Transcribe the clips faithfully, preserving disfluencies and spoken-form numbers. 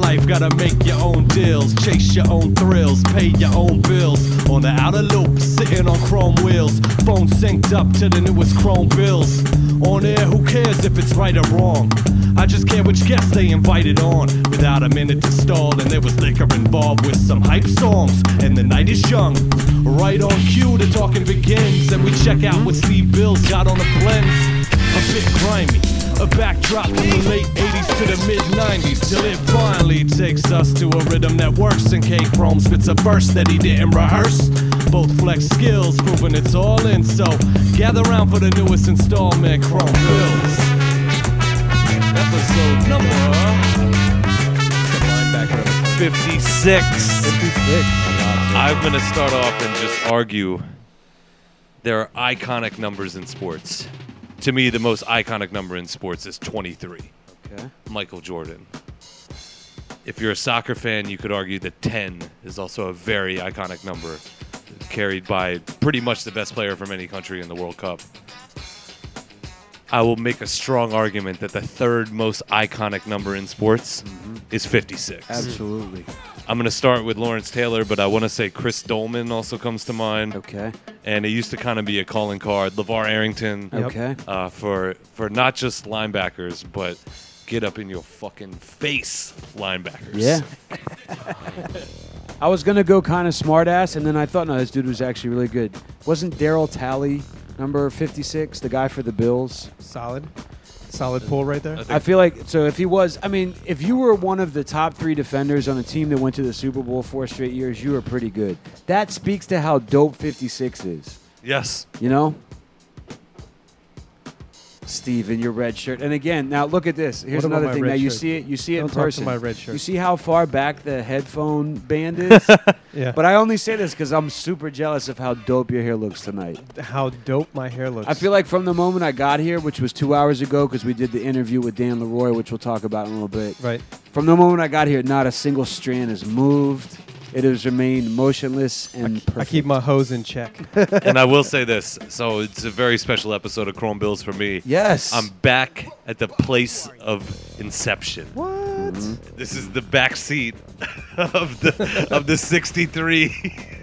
life, gotta make your own deals, chase your own thrills, pay your own bills. On the outer loop, sitting on chrome wheels, phone synced up to the newest chrome bills. On air, who cares if it's right or wrong? I just care which guests they invited on. Without a minute to stall, and there was liquor involved with some hype songs. And the night is young. Right on cue, the talking begins, and we check out what Steve Bills got on the blends. A bit grimy, a backdrop from the late eighties to the mid nineties, till it finally takes us to a rhythm that works. And K-Chrome spits a verse that he didn't rehearse. Both flex skills, proving it's all in. So gather round for the newest installment, Chrome Bills. Episode number fifty-six. fifty-six. I'm going to start off and just argue there are iconic numbers in sports. To me, the most iconic number in sports is twenty-three. Okay. Michael Jordan. If you're a soccer fan, you could argue that ten is also a very iconic number, carried by pretty much the best player from any country in the World Cup. I will make a strong argument that the third most iconic number in sports mm-hmm. is fifty-six. Absolutely. I'm going to start with Lawrence Taylor, but I want to say Chris Dolman also comes to mind. Okay. And it used to kind of be a calling card. LeVar Arrington. Okay. Uh, for for not just linebackers, but get up in your fucking face linebackers. Yeah. I was going to go kind of smart ass, and then I thought, no, this dude was actually really good. Wasn't Daryl Talley number fifty-six, the guy for the Bills? Solid. Solid pull right there. I, I feel like, so if he was, I mean, if you were one of the top three defenders on a team that went to the Super Bowl four straight years, you were pretty good. That speaks to how dope fifty-six is. Yes. You know? Steve in your red shirt. And again, now look at this. Here's What about another my thing. red Now you shirt? see it you see it Don't in talk to person. my red shirt. You see how far back the headphone band is? Yeah. But I only say this because I'm super jealous of how dope your hair looks tonight. How dope my hair looks. I feel like from the moment I got here, which was two hours ago because we did the interview with Dan Leroy, which we'll talk about in a little bit. Right. From the moment I got here, not a single strand has moved. It has remained motionless and I perfect. keep my hose in check. And I will say this. So it's a very special episode of Chrome Bills for me. Yes. I'm back at the place of inception. What? Mm-hmm. This is the back seat of the of the sixty-three.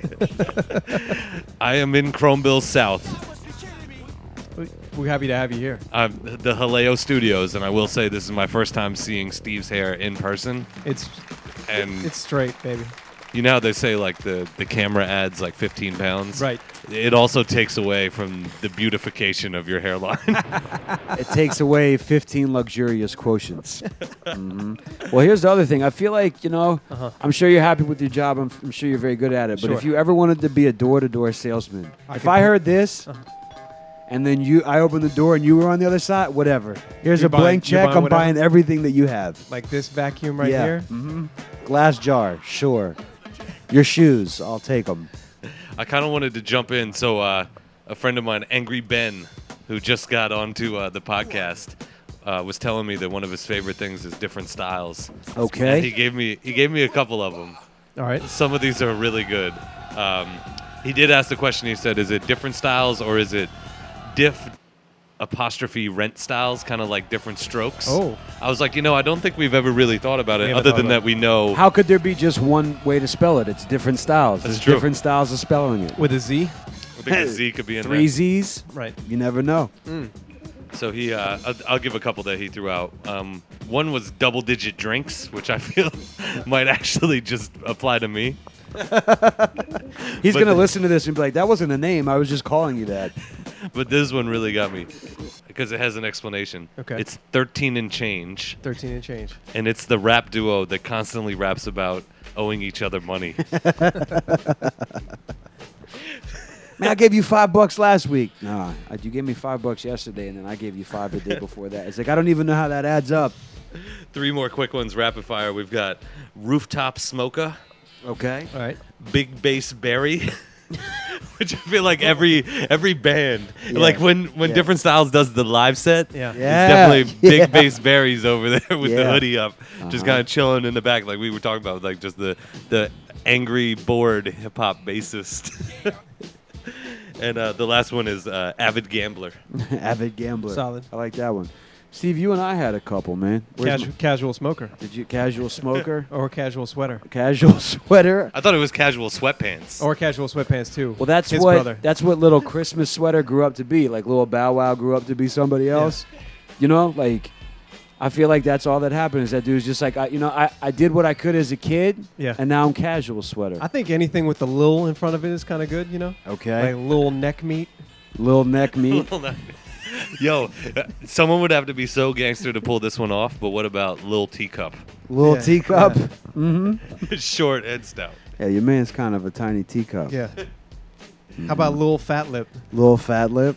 I am in Chrome Bills South. We're happy to have you here. I'm the Haleo Studios, and I will say this is my first time seeing Steve's hair in person. It's And it's straight, baby. you know how they say like the, the camera adds like fifteen pounds? Right. It also takes away from the beautification of your hairline. It takes away fifteen luxurious quotients. hmm Well, here's the other thing. I feel like, you know, Uh-huh. I'm sure you're happy with your job. I'm, I'm sure you're very good at it. But Sure. if you ever wanted to be a door-to-door salesman, I if could I do- heard this, Uh-huh. and then you, I opened the door and you were on the other side, whatever. Here's You're a buying- blank you're check. buying I'm whatever? buying everything that you have. Like this vacuum right yeah. here. hmm Glass jar, sure. Your shoes, I'll take them. I kind of wanted to jump in. So uh, a friend of mine, Angry Ben, who just got onto uh, the podcast, uh, was telling me that one of his favorite things is different styles. And he Okay. gave me he gave me a couple of them. All right. Some of these are really good. Um, he did ask the question. He said, "Is it different styles or is it diff apostrophe rent styles, kind of like different strokes?" Oh. I was like, you know, I don't think we've ever really thought about We it, haven't other thought than about that we know. How could there be just one way to spell it? It's different styles. That's There's true. different styles of spelling it. With a Z. I think a Z could be in Three there. Z's? Right. You never know. So he, uh, I'll, I'll give a couple that he threw out. Um, one was double-digit drinks, which I feel might actually just apply to me. He's But going to the- listen to this and be like, that wasn't a name. I was just calling you that. But this one really got me because it has an explanation. Okay. It's thirteen and change, thirteen and change. and it's the rap duo that constantly raps about owing each other money. Man, I gave you five bucks last week. Nah, I- you gave me five bucks yesterday, and then I gave you five the day before that. It's like, I don't even know how that adds up. Three more quick ones, rapid fire. We've got Rooftop Smoker, Okay. All right. Big Bass Berry, which I feel like every every band, Yeah. like when when Yeah. Different Styles does the live set, Yeah. it's Yeah. definitely Yeah. Big Bass Berries over there with the Yeah. hoodie up, just Uh-huh. kind of chilling in the back, like we were talking about, like just the the angry, bored hip hop bassist. And uh, the last one is uh, Avid Gambler. Avid gambler. Solid. I like that one. Steve, you and I had a couple, man. Where's Casual, casual smoker my- did you casual smoker, or casual sweater casual sweater? I thought it was casual sweatpants. or casual sweatpants too. Well, that's His what brother. that's what little Christmas sweater grew up to be. Like little Bow Wow grew up to be somebody else. You know, like I feel like that's all that happened. Is that dude's just like I, you know, I, I did what I could as a kid, Yeah. and now I'm casual sweater. I think anything with the lil in front of it is kind of good. You know, Okay, like little neck meat. little neck meat. Yo, uh, someone would have to be so gangster to pull this one off, but what about Lil Teacup? Little Yeah, teacup. yeah. Mm-hmm. Short and stout. Yeah, your man's kind of a tiny teacup. Yeah. How about little fat lip? Little fat lip.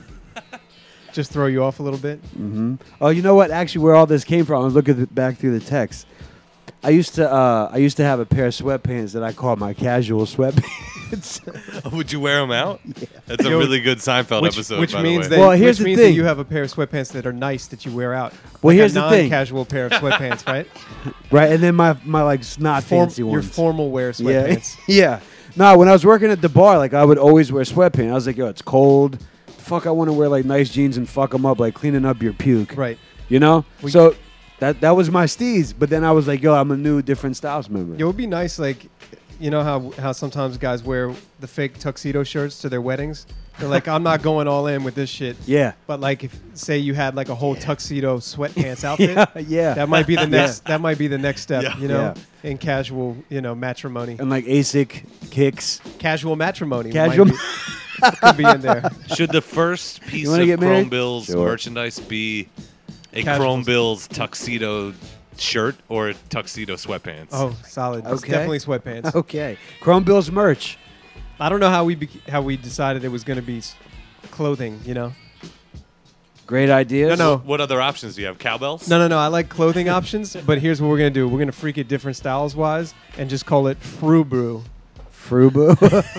Just throw you off a little bit. hmm Oh, you know what? Actually, where all this came from, I was looking th- back through the text. I used to, uh, I used to have a pair of sweatpants that I called my casual sweatpants. Would you wear them out? Yeah. That's a Yo, really good Seinfeld Which, episode, which by means the that way. Well, here's which the means thing. that you have a pair of sweatpants that are nice that you wear out. Well, Like here's a the thing. non-casual pair of sweatpants, right? Right, and then my my like not Form- fancy your ones. formal wear yeah, sweatpants. yeah. No, when I was working at the bar, like I would always wear sweatpants. I was like, yo, it's cold. Fuck, I want to wear like nice jeans and fuck them up, like cleaning up your puke. Right. You know. We- so that that was my steez. But then I was like, yo, I'm a new different styles member. It would be nice, like, you know how how sometimes guys wear the fake tuxedo shirts to their weddings. They're like, I'm not going all in with this shit. Yeah. But like, if say you had like a whole tuxedo sweatpants outfit, Yeah. Yeah. that might be the next. That might be the next step. Yeah. You know, in casual, you know, matrimony, And like ASIC kicks. casual matrimony. Casual. might be, could be in there. Should the first piece wanna of get Chrome married? Bills Sure. merchandise be a Casuals. Chrome Bills tuxedo shirt or tuxedo sweatpants? Oh, solid. It's Okay. definitely sweatpants. Okay. Chrome Bills merch. I don't know how we bec how we decided it was going to be s- clothing. You know. Great ideas. No, no. What other options do you have? Cowbells? No, no, no. I like clothing options, but here's what we're gonna do. We're gonna freak it different styles wise, and just call it Fru Brew. Frubu.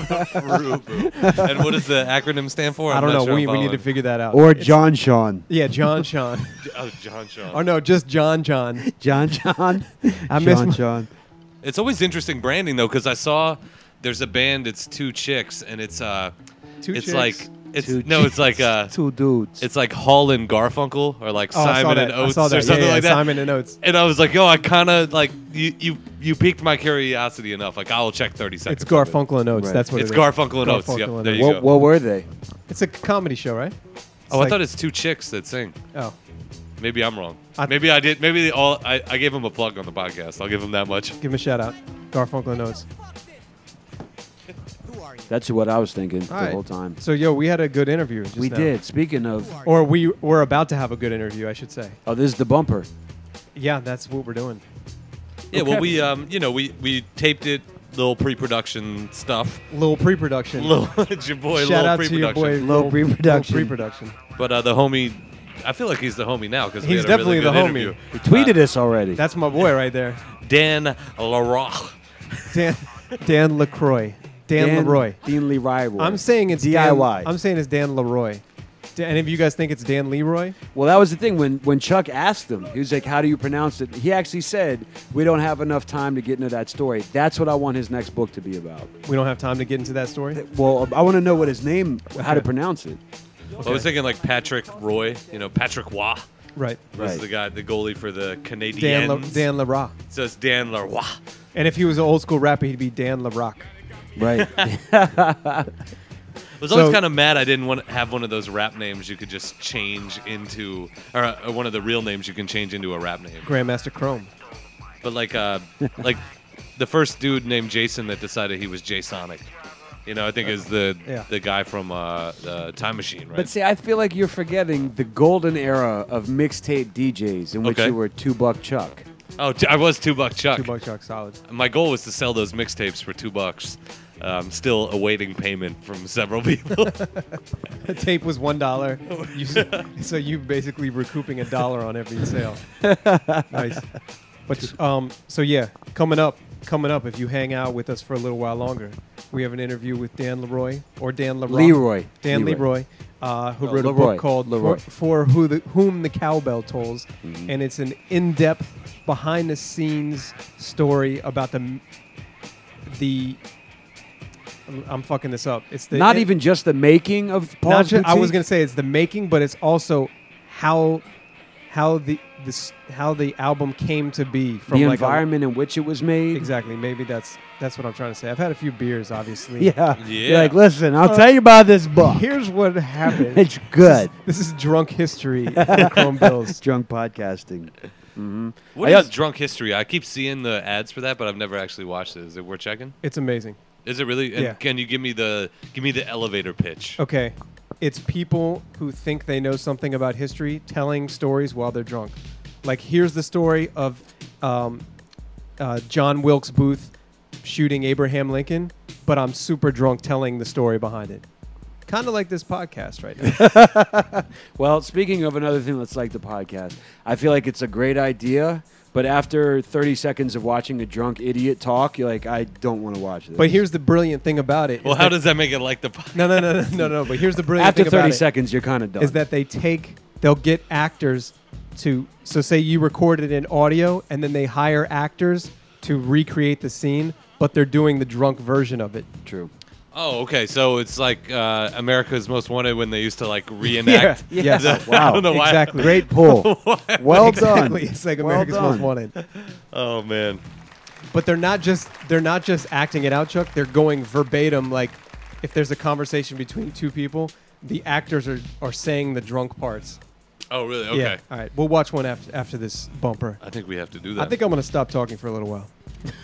Frubu. And what does the acronym stand for? I I'm don't not know. sure we I'm we need to following. figure that out. or It's- John Sean. Yeah, John Sean. Oh, John Sean. or no, just John John. John John. I miss John my- Sean. It's always interesting branding though, because I saw there's a band. It's two chicks, and it's uh, Two it's chicks. like it's Two no, it's like uh, Two dudes. it's like Hall and Garfunkel or like Oh, I saw Simon that. and I Oates saw that. or Yeah, something yeah, like that. Simon and Oates. And I was like, yo, I kind of like you, you, you piqued my curiosity enough. Like, I'll check thirty seconds. It's of it. Garfunkel and Oates. Right. That's what It's it is. Garfunkel and Oates. Garfunkel Yep, and there Oates. you what, go. what were they? It's a comedy show, right? It's Oh, I like- thought it's two chicks that sing. Oh, Maybe I'm wrong. I- Maybe I did. Maybe they all. I, I gave them a plug on the podcast. I'll give them that much. give him a shout out. Garfunkel and Oates. That's what I was thinking the All right. whole time. So, yo, we had a good interview. Just We now. did. Speaking of, Or we were about to have a good interview, I should say. oh, this is the bumper. Yeah, that's what we're doing. Yeah. Well, Okay. we um, you know, we we taped it. Little pre-production stuff. Little pre-production. Little, it's your boy. Shout little out to your pre-production. boy. Little pre-production. Little pre-production. But uh, the homie, I feel like he's the homie now because we He's had a definitely really good the homie. interview. He tweeted Uh, us already. That's my boy right there. Dan Laroche. Dan Dan LaCroix. Dan, Leroy. Dean Leroy. I'm saying it's D I Y. Dan, I'm saying it's Dan Leroy. Do any of you guys think it's Dan Leroy? Well, that was the thing when when Chuck asked him. He was like, "How do you pronounce it?" He actually said, "We don't have enough time to get into that story." That's what I want his next book to be about. We don't have time to get into that story. Well, I want to know what his name, how to Okay. pronounce it. I was thinking like Patrick Roy. You know, Patrick Waugh. Right. Was Right. the guy, the goalie for the Canadiens. Dan Le, Dan Leroy. It says Dan Leroy. And if he was an old school rapper, he'd be Dan LaRock. Right. I was always So- kind of mad I didn't want to have one of those rap names you could just change into, or, uh, one of the real names you can change into a rap name. Grandmaster Chrome. But like, uh, like the first dude named Jason that decided he was Jay Sonic. You know, I think is the Yeah. the guy from uh, uh, Time Machine, right? But see, I feel like you're forgetting the golden era of mixtape D Js in which Okay. you were Two Buck Chuck. oh, t- I was two buck Chuck. Two buck chuck, solid. My goal was to sell those mixtapes for two bucks. Uh, I'm still awaiting payment from several people. The tape was one dollar. You, so you basically recouping a dollar on every sale. Nice. But um, so yeah, coming up, coming up. If you hang out with us for a little while longer, we have an interview with Dan Leroy or Dan Leroy. Leroy. Dan Leroy. Leroy, uh, who Oh, wrote a Leroy. book called Leroy. For, for Who the, Whom the Cowbell Tolls, Mm-hmm. and it's an in-depth, behind-the-scenes story about the the. I'm- I'm fucking this up. It's the Not it- even just the making of not Paul's ju- I was Boutique? gonna say it's the making, but it's also how how the this how the album came to be from The like a- environment in which it was made. exactly. Maybe that's that's what I'm trying to say. I've had a few beers, obviously. Yeah. Yeah. You're like, listen, I'll tell you about this book. Here's what happened. It's good. This is drunk history for Chrome Bills. Drunk podcasting. Mm-hmm. What I is got- Drunk History? I keep seeing the ads for that, but I've never actually watched it. Is it worth checking? It's amazing. Is it really? And Yeah. Can you give me the give me the elevator pitch? Okay. It's people who think they know something about history telling stories while they're drunk. Like, here's the story of um, uh, John Wilkes Booth shooting Abraham Lincoln, but I'm super drunk telling the story behind it. Kind of like this podcast right now. Well, speaking of another thing that's like the podcast, I feel like it's a great idea, but after thirty seconds of watching a drunk idiot talk, you're like, I don't want to watch this. But here's the brilliant thing about it. Well, is how that- does that make it like the? po- No, no, no, no, no, no. But here's the brilliant after thing about thirty it. seconds, you're kind of done. Is that they take, they'll get actors to, so say you recorded in audio and then they hire actors to recreate the scene, but they're doing the drunk version of it. true? Oh, okay. So it's like uh, America's Most Wanted when they used to like reenact. Yeah. Yes. the- Wow. I don't know why. Exactly. Great pull. Well exactly. done. It's like Well America's Most done. Wanted. Oh man. But they're not just they're not just acting it out, Chuck. They're going verbatim. Like, if there's a conversation between two people, the actors are, are saying the drunk parts. Oh really? Okay. Yeah. All right. We'll watch one after after this bumper. I think we have to do that. I think I'm gonna stop talking for a little while.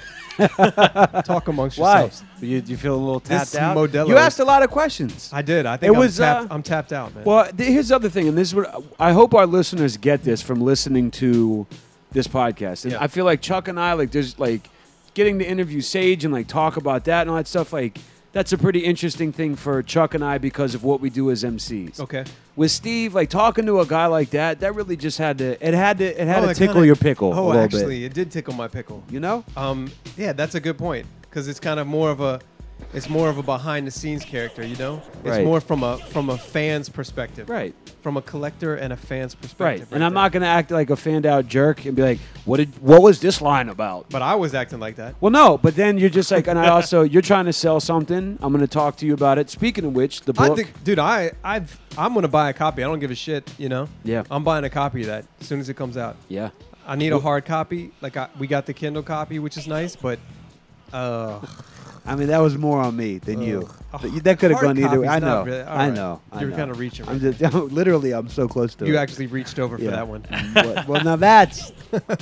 Talk amongst Why? yourselves. You, you feel a little This tapped out? Modelo- You asked a lot of questions. I did. I think It I'm, was, tapped, uh, I'm tapped out, man. Well, th- here's the other thing, and this is what I hope our listeners get this from listening to this podcast. And Yeah. I feel like Chuck and I, like, there's like getting to interview Sage and like talk about that and all that stuff. Like, that's a pretty interesting thing for Chuck and I because of what we do as M Cs. okay. With Steve, like talking to a guy like that, that really just had to. It had to. It had Oh, to that tickle kinda- your pickle a Oh, little actually, bit. it did tickle my pickle. You know? Um, yeah, that's a good point because it's kind of more of a, it's more of a behind the scenes character. You know, it's Right. more from a from a fan's perspective, Right. From a collector and a fan's Right. perspective. And I'm there. not gonna act like a fanned out jerk and be like, "What did? What was this line about?" But I was acting like that. Well, no, but then you're just like, and I also, you're trying to sell something. I'm going to talk to you about it. Speaking of which, the I book. think, dude, I I've I'm gonna buy a copy. I don't give a shit. You know. Yeah. I'm buying a copy of that as soon as it comes out. yeah. I need a hard copy. Like I, we got the Kindle copy, which is nice, but uh, I mean, that was more on me than you. Ugh. But you- That could have Hard gone either way. copy's I not know. really- all I right. know. I You were know. kinda reaching I'm right just literally. I'm so close to you it. actually reached over for Yeah. that one. well, well, now that's.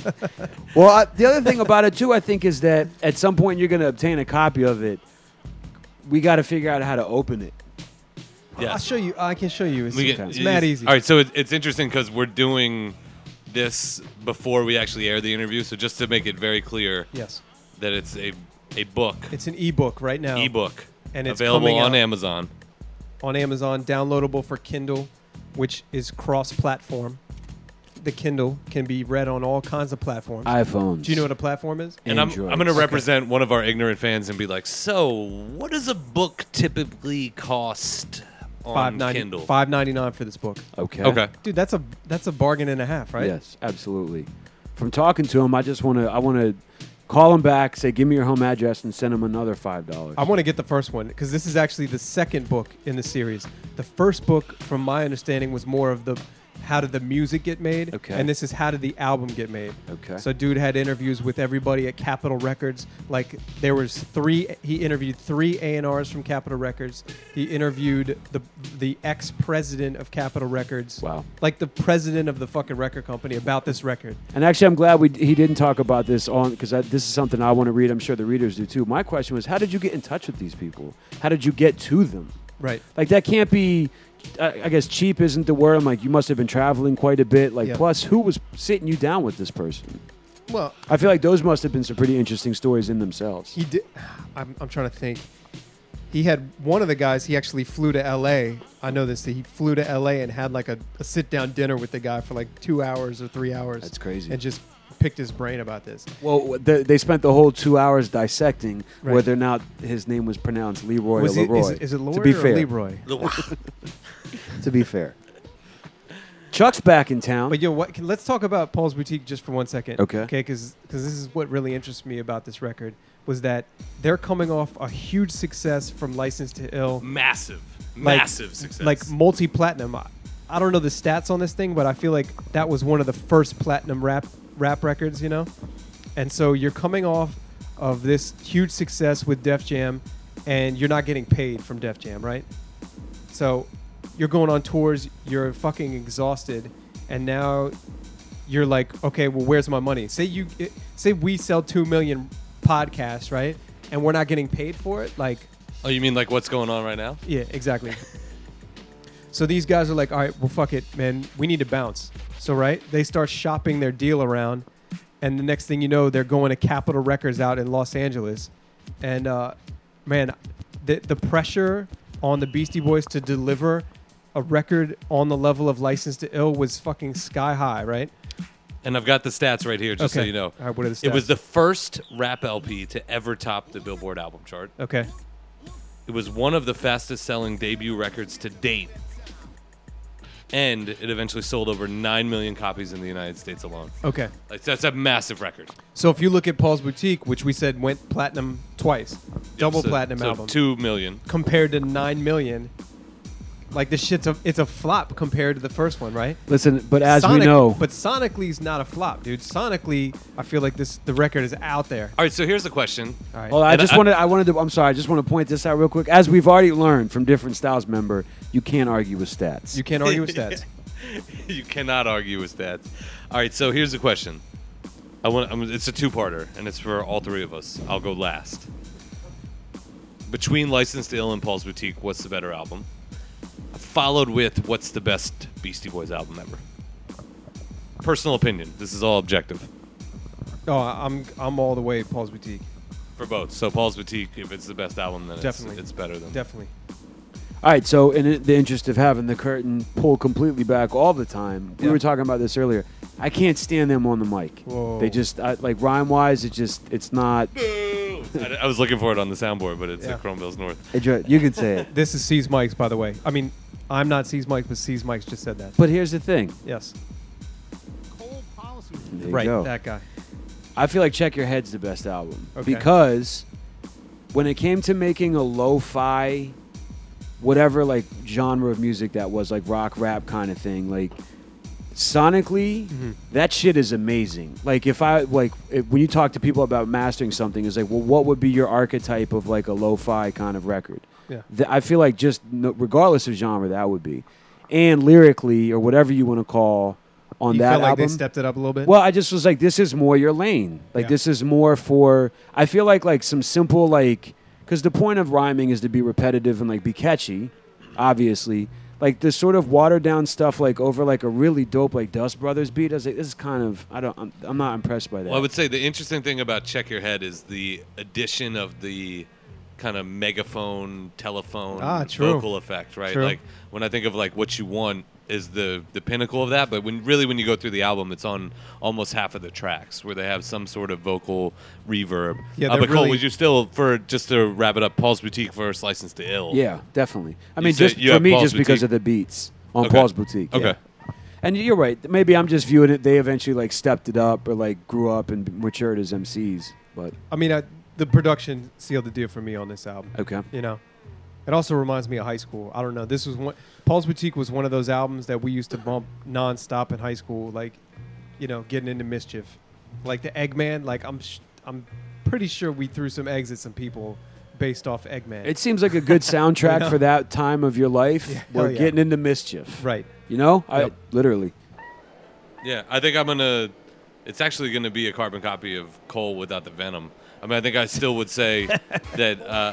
well, uh, the other thing about it too, I think, is that at some point you're going to obtain a copy of it. We got to figure out how to open it. I'll Yes. show you. I can show you. It's, We get- it's mad easy. All right, so it, it's interesting because we're doing this before we actually air the interview. So just to make it very clear Yes, that it's a a book, it's an ebook right now. ebook, And it's available coming on out. Amazon. on Amazon, downloadable for Kindle, which is cross-platform. The Kindle can be read on all kinds of platforms. iPhones. Do you know what a platform is? And I'm, Androids. I'm going to Okay. represent one of our ignorant fans and be like, so what does a book typically cost on Five ninety Kindle? five ninety nine for this book. Okay. Okay. Dude, that's a that's a bargain and a half, right? Yes, absolutely. From talking to him, I just want to. I want to call him back, say, "Give me your home address," and send him another five dollars. I want to get the first one because this is actually the second book in the series. The first book, from my understanding, was more of the how did the music get made, Okay. and this is how did the album get made. Okay. So, dude had interviews with everybody at Capitol Records. Like there was three. He interviewed three A and Rs from Capitol Records. He interviewed the the ex president of Capitol Records. Wow. Like the president of the fucking record company about this record. And actually, I'm glad we he didn't talk about this on because this is something I want to read. I'm sure the readers do too. My question was, how did you get in touch with these people? How did you get to them? Right. Like that can't be. I I guess cheap isn't the word. I'm like, you must have been traveling quite a bit. Like, Yeah. plus, who was sitting you down with this person? Well, I feel like those must have been some pretty interesting stories in themselves. he did. I'm, I'm trying to think. He had one of the guys. He actually flew to L A. I know this. That he flew to L A and had like a, a sit down dinner with the guy for like two hours or three hours. That's crazy. And just picked his brain about this. Well, they, they spent the whole two hours dissecting Right. whether or not his name was pronounced Leroy Was or it, Leroy. is, it- is it Leroy to be or fair, Leroy? to be fair, Chuck's back in town. But yo, what? Can, let's talk about Paul's Boutique just for one second. Okay. Okay, because this is what really interests me about this record was that they're coming off a huge success from License to Ill, Massive, Like- massive success. like multi-platinum. I- I don't know the stats on this thing, but I feel like that was one of the first platinum rap rap records, you know? And so you're coming off of this huge success with Def Jam, and you're not getting paid from Def Jam, right? So you're going on tours, you're fucking exhausted, and now you're like, okay, well, where's my money? Say you, say we sell two million podcasts, right? And we're not getting paid for it, like... Oh, you mean like what's going on right now? Yeah, exactly. So these guys are like, all right, well, fuck it, man. We need to bounce. So, right, they start shopping their deal around, and the next thing you know, they're going to Capitol Records out in Los Angeles. And, uh, man, the, the pressure on the Beastie Boys to deliver a record on the level of License to Ill was fucking sky high, right? And I've got the stats right here, just Okay. so you know. All right, what are the stats? It was the first rap L P to ever top the Billboard album chart. Okay. It was one of the fastest-selling debut records to date. And it eventually sold over nine million copies in the United States alone. Okay. Like, that's a massive record. So if you look at Paul's Boutique, which we said went platinum twice, double So- platinum so album, two million. compared to nine million, like this shit's a it's a flop compared to the first one, right? Listen, but as Sonic- we know, but sonically is not a flop, dude. Sonically, I feel like this the record is out there. All right, so here's the question. All right. well, I And just I- wanted, I wanted to, I'm sorry, I just want to point this out real quick. As we've already learned from Different Styles member, you can't argue with stats. You can't argue with stats. You cannot argue with stats. All right, so here's the question. I want. I'm, it's a two-parter, and it's for all three of us. I'll go last. Between License to Ill and Paul's Boutique, what's the better album? Followed with what's the best Beastie Boys album ever? Personal opinion. This is all objective Oh, I'm I'm all the way Paul's Boutique. for both. So Paul's Boutique, if it's the best album, then Definitely. It's, it's better than. Definitely. All right, so in the interest of having the curtain pulled completely back all the time, we Yeah. were talking about this earlier. I can't stand them on the mic. Whoa. They just, I, like rhyme-wise, it just, it's not. Boo! I, I was looking for it on the soundboard, but it's Yeah. at Chrome Bills North. it dri- You can say it. This is C's Mike's, by the way. I mean, I'm not C's Mike's, but C's Mike's just said that. But here's the thing. Yes. There you Right, go. that guy. I feel like Check Your Head's the best album Okay. because when it came to making a lo-fi, whatever like genre of music that was, like rock, rap kind of thing, like sonically, Mhm. that shit is amazing. Like if I like if, when you talk to people about mastering something, it's like, well, what would be your archetype of like a lo-fi kind of record? Yeah. Th- I feel like just no, regardless of genre, that would be, and lyrically or whatever you want to call on You that felt like album. they stepped it up a little bit? Well, I just was like, this is more your lane. Like, Yeah. this is more for. I feel like like some simple like, because the point of rhyming is to be repetitive and like be catchy, obviously. Like the sort of watered down stuff, like over like a really dope like Dust Brothers beat. I was like, this is kind of. I don't. I'm, I'm not impressed by that. Well, I would say the interesting thing about Check Your Head is the addition of the kind of megaphone, telephone, Ah, true. vocal effect, right? True. Like when I think of like What You Want is the the pinnacle of that, but when really when you go through the album, it's on almost half of the tracks where they have some sort of vocal reverb. Yeah, uh, they're but Cole, really- would you still, for just to wrap it up, Paul's Boutique versus License to Ill? Yeah, definitely. I You mean, say just you for have me, Paul's just because Boutique? of the beats on Okay. Paul's Boutique. yeah. Okay. And you're right. Maybe I'm just viewing it. They eventually like stepped it up or like grew up and matured as M Cs. But I mean, I, the production sealed the deal for me on this album. okay. You know, it also reminds me of high school. I don't know. This was one. Paul's Boutique was one of those albums that we used to bump nonstop in high school. Like, you know, getting into mischief, like the Eggman. Like I'm, sh- I'm pretty sure we threw some eggs at some people based off Eggman. It seems like a good soundtrack know? for that time of your life. Yeah, We're hell yeah. getting into mischief. right. You know, I Yep. literally. Yeah, I think I'm gonna. It's actually gonna be a carbon copy of Cole without the venom. I mean, I think I still would say that. Uh,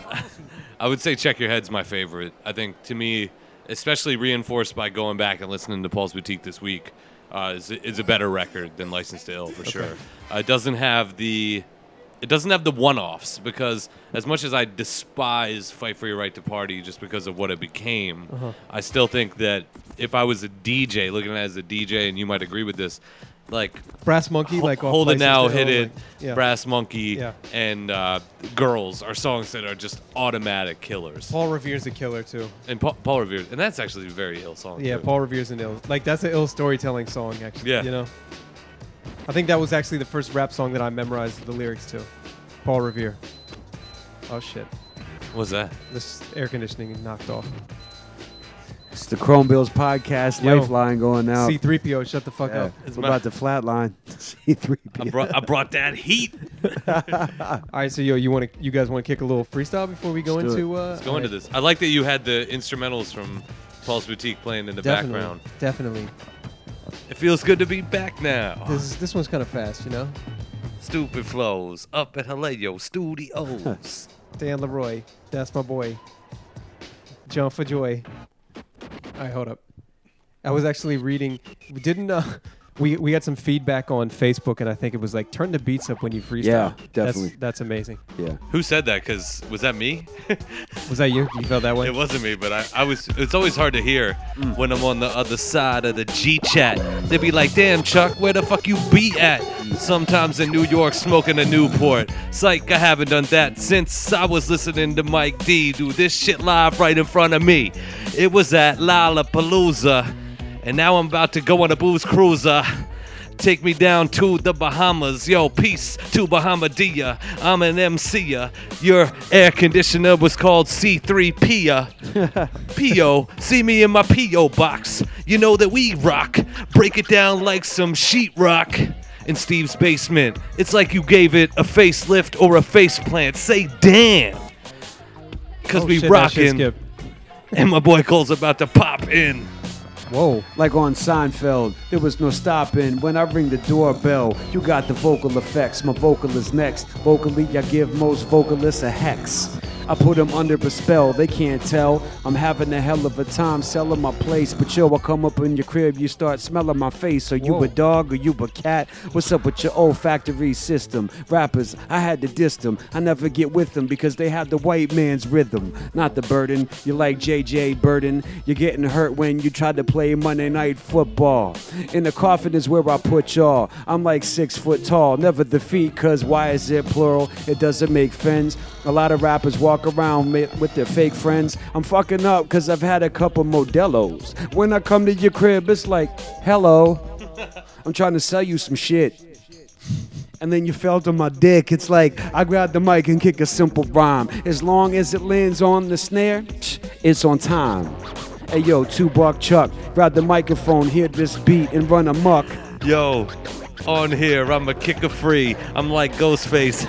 I would say Check Your Head's my favorite. I think to me, especially reinforced by going back and listening to Paul's Boutique this week, uh, is, is a better record than License to Ill for sure. Uh, it doesn't have the. It doesn't have the one-offs because as much as I despise Fight for Your Right to Party just because of what it became, Uh-huh. I still think that if I was a D J, looking at it as a D J, and you might agree with this, like Brass Monkey, Ho- like off Hold It License Now, to Hit Ill, It, like- yeah. Brass Monkey, Yeah. and uh, Girls are songs that are just automatic killers. Paul Revere's a killer too. and Paul, Paul Revere, and that's actually a very ill song. Yeah, too. Paul Revere's an ill. Like that's an ill storytelling song, actually. Yeah. You know, I think that was actually the first rap song that I memorized the lyrics to. Paul Revere. Oh shit! What's that? This air conditioning is knocked off. It's the Chrome Bills podcast Yo. lifeline going out. C three P O, shut the fuck Yeah, up. we're about to flatline. C three P O. I brought I brought that heat. All right, so yo, you want to, you guys want to kick a little freestyle before we go Let's do into? Uh, Let's go into this. I like that you had the instrumentals from Paul's Boutique playing in the Definitely, background. definitely. It feels good to be back now. This is, this one's kind of fast, you know. Stupid flows up at Haleo Studios. Dan Leroy, that's my boy. John for Joy. All right, hold up. I was actually reading. We didn't. Uh, we we had some feedback on Facebook, and I think it was like turn the beats up when you freestyle. Yeah, definitely. That's, that's amazing. Yeah. Who said that? Because was that me? Was that you? You felt that way? It wasn't me, but I, I was. It's always hard to hear Mm. when I'm on the other side of the G chat. They'd be like, "Damn, Chuck, where the fuck you be at?" Sometimes in New York, smoking a Newport. Psych, I haven't done that since I was listening to Mike D do this shit live right in front of me. It was at Lollapalooza, and now I'm about to go on a booze cruiser. Take me down to the Bahamas. Yo, peace to Bahamadia. I'm an M C-ya. Your air conditioner was called C three P-ya. P O, see me in my P O box. You know that we rock. Break it down like some sheetrock. In Steve's basement, it's like you gave it a facelift or a face plant. Say damn. Cause Oh, we shit, that shit rockin'. skipped. And my boy Cole's about to pop in. Whoa. Like on Seinfeld, there was no stopping. When I ring the doorbell, you got the vocal effects. My vocal is next. Vocally, I give most vocalists a hex. I put them under a spell, they can't tell. I'm having a hell of a time selling my place. But yo, I come up in your crib, you start smelling my face. Are you Whoa. a dog or you a cat? What's up with your olfactory system? Rappers, I had to diss them. I never get with them because they have the white man's rhythm, not the burden. You're like J J Burden. You're getting hurt when you try to play Monday Night Football. In the coffin is where I put y'all. I'm like six foot tall, never defeat, cause why is it plural? It doesn't make friends. A lot of rappers walk around mi- with their fake friends. I'm fucking up cause I've had a couple Modelos. When I come to your crib, it's like, hello, I'm trying to sell you some shit. And then you felt on my dick. It's like I grab the mic and kick a simple rhyme. As long as it lands on the snare, it's on time. Hey yo, two buck Chuck, grab the microphone, hear this beat and run amok. Yo, on here, I'm a kicker free. I'm like Ghostface.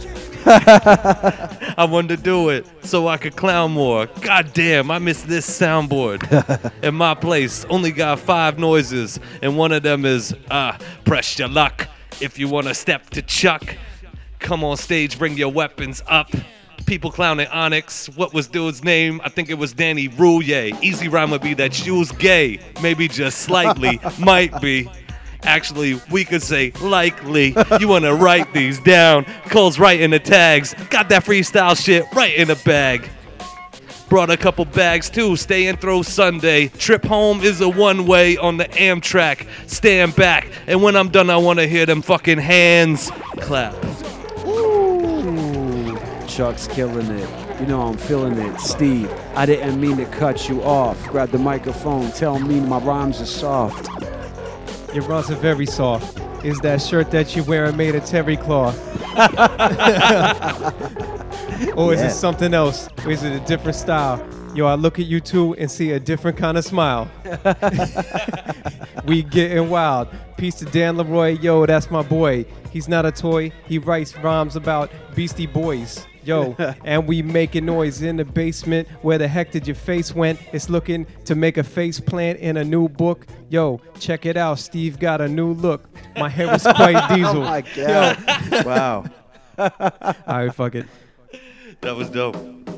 I wanted to do it so I could clown more. God damn, I miss this soundboard. In my place, only got five noises, and one of them is, ah, uh, press your luck. If you want to step to Chuck, come on stage, bring your weapons up. People clowning Onyx. What was dude's name? I think it was Danny Rouye. Easy rhyme would be that you's gay. Maybe just slightly. Might be. Actually, we could say likely. You want to write these down. Cole's writing the tags. Got that freestyle shit right in the bag. Brought a couple bags too. Stay and throw Sunday. Trip home is a one-way on the Amtrak. Stand back. And when I'm done, I want to hear them fucking hands clap. Ooh, Chuck's killing it. You know I'm feeling it. Steve, I didn't mean to cut you off. Grab the microphone. Tell me my rhymes are soft. Your rhymes are very soft. Is that shirt that you're wearing made of terry cloth? Or is Yeah. it something else? Or is it a different style? Yo, I look at you two and see a different kind of smile. We getting wild. Peace to Dan Leroy. Yo, that's my boy. He's not a toy. He writes rhymes about Beastie Boys. Yo, and we making noise in the basement. Where the heck did your face went? It's looking to make a face plant in a new book. Yo, check it out. Steve got a new look. My hair is quite diesel. Oh my God. Wow. All right, fuck it. That was dope.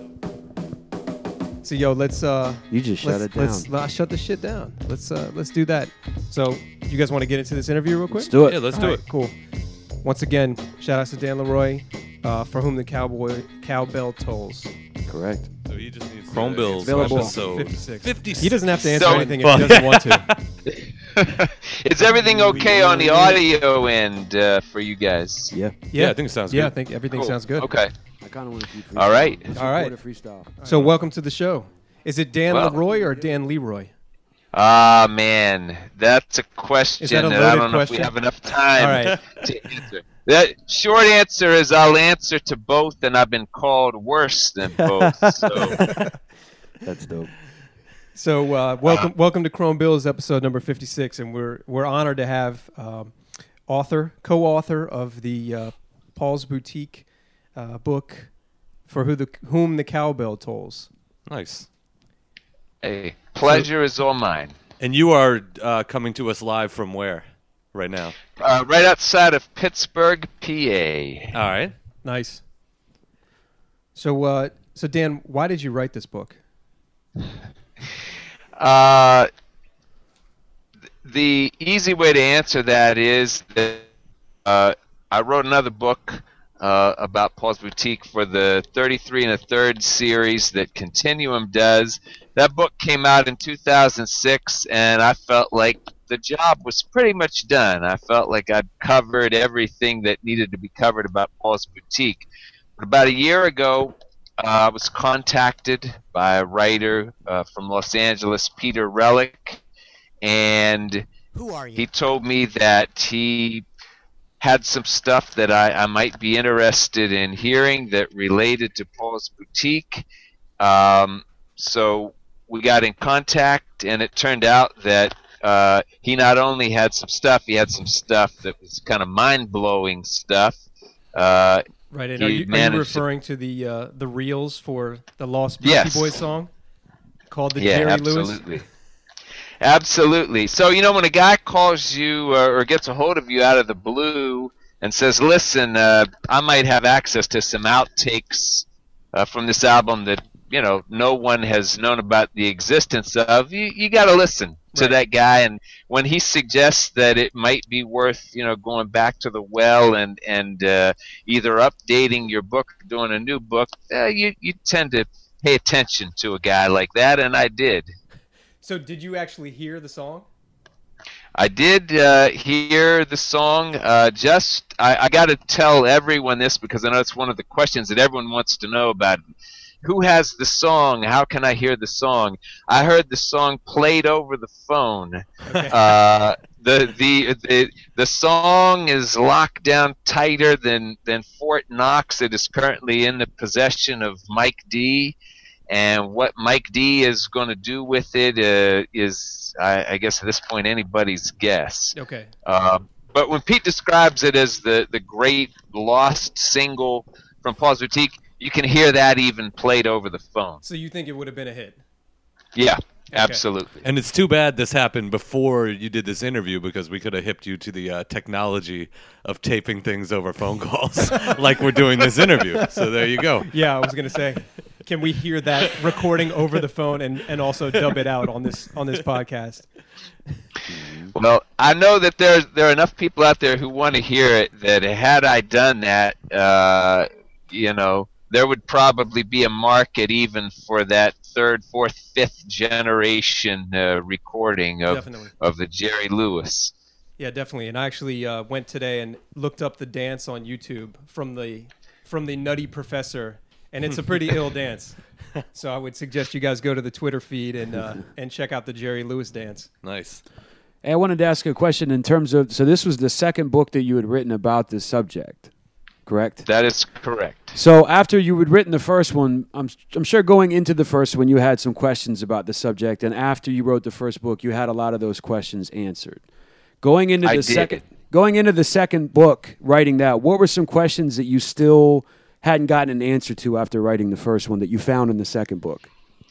So yo, let's uh You just shut let's, it down. let's uh, shut the shit down. Let's uh let's do that. So you guys want to get into this interview real quick? Let's do it. Yeah, let's All do right, it. Cool. Once again, shout outs to Dan Leroy, uh, for whom the cowboy cowbell tolls. Correct. So he just needs Chrome Bills Available. episode fifty-six. fifty-six. He doesn't have to answer So anything if fun. he doesn't want to. Is everything okay on the audio end uh, for you guys? Yeah. Yeah, I think it sounds Yeah, good. I think everything Cool. sounds good. Okay. I kind of want to keep freestyle. All right. Let's All right. record a freestyle. So welcome to the show. Is it Dan Well- Leroy or Dan Leroy? Ah, man, that's a question Is that a I loaded don't know if question? we have enough time All right. to answer. The short answer is I'll answer to both, and I've been called worse than both. So That's dope. So uh, welcome, welcome to Chrome Bills episode number fifty-six, and we're we're honored to have um, author, co-author of the uh, Paul's Boutique uh, book, For Who the Whom the Cowbell Tolls. Nice. Hey, pleasure is all mine. And you are uh, coming to us live from where right now? Uh, right outside of Pittsburgh, P A. All right. Nice. So, uh, so Dan, why did you write this book? Uh, the easy way to answer that is that uh, I wrote another book uh, about Paul's Boutique for the thirty-three and a third series that Continuum does. That book came out in two thousand six, and I felt like the job was pretty much done. I felt like I'd covered everything that needed to be covered about Paul's Boutique. But about a year ago, Uh, I was contacted by a writer uh, from Los Angeles, Peter Relic, and Who are you? he told me that he had some stuff that I, I might be interested in hearing that related to Paul's Boutique. Um, so we got in contact, and it turned out that uh, he not only had some stuff, he had some stuff that was kind of mind-blowing stuff. Uh, Right, and He are you, are you managed to- referring to the uh, the reels for the Lost Beastie Yes. Boys song called the Yeah, Jerry Lewis? absolutely. Absolutely. So, you know, when a guy calls you uh, or gets a hold of you out of the blue and says, listen, uh, I might have access to some outtakes uh, from this album that, you know, no one has known about the existence of, you, you got to listen to Right. that guy. And when he suggests that it might be worth, you know, going back to the well and, and uh, either updating your book or doing a new book, uh, you, you tend to pay attention to a guy like that, and I did. So did you actually hear the song? I did uh, hear the song. Uh, just, I, I got to tell everyone this because I know it's one of the questions that everyone wants to know about. Who has the song? How can I hear the song? I heard the song played over the phone. Okay. Uh, the, the the the song is locked down tighter than than Fort Knox. It is currently in the possession of Mike D. And what Mike D is going to do with it uh, is, I, I guess, at this point, anybody's guess. Okay. Uh, but when Pete describes it as the, the great lost single from Paul's Boutique, you can hear that even played over the phone. So you think it would have been a hit? Yeah, absolutely. And it's too bad this happened before you did this interview because we could have hipped you to the uh, technology of taping things over phone calls like we're doing this interview. So there you go. Yeah, I was gonna say, can we hear that recording over the phone and, and also dub it out on this on this podcast? Well, I know that there's there are enough people out there who want to hear it that had I done that, uh, you know, there would probably be a market even for that third, fourth, fifth generation uh, recording of Definitely. of the Jerry Lewis. Yeah, definitely. And I actually uh, went today and looked up the dance on YouTube from the from the Nutty Professor, and it's a pretty ill dance. So I would suggest you guys go to the Twitter feed and uh, and check out the Jerry Lewis dance. Nice. Hey, I wanted to ask a question in terms of, so this was the second book that you had written about this subject, correct? That is correct. So after you had written the first one, I'm I'm sure going into the first one you had some questions about the subject, and after you wrote the first book, you had a lot of those questions answered. Going into I the did. second, going into the second book, writing that, what were some questions that you still hadn't gotten an answer to after writing the first one that you found in the second book?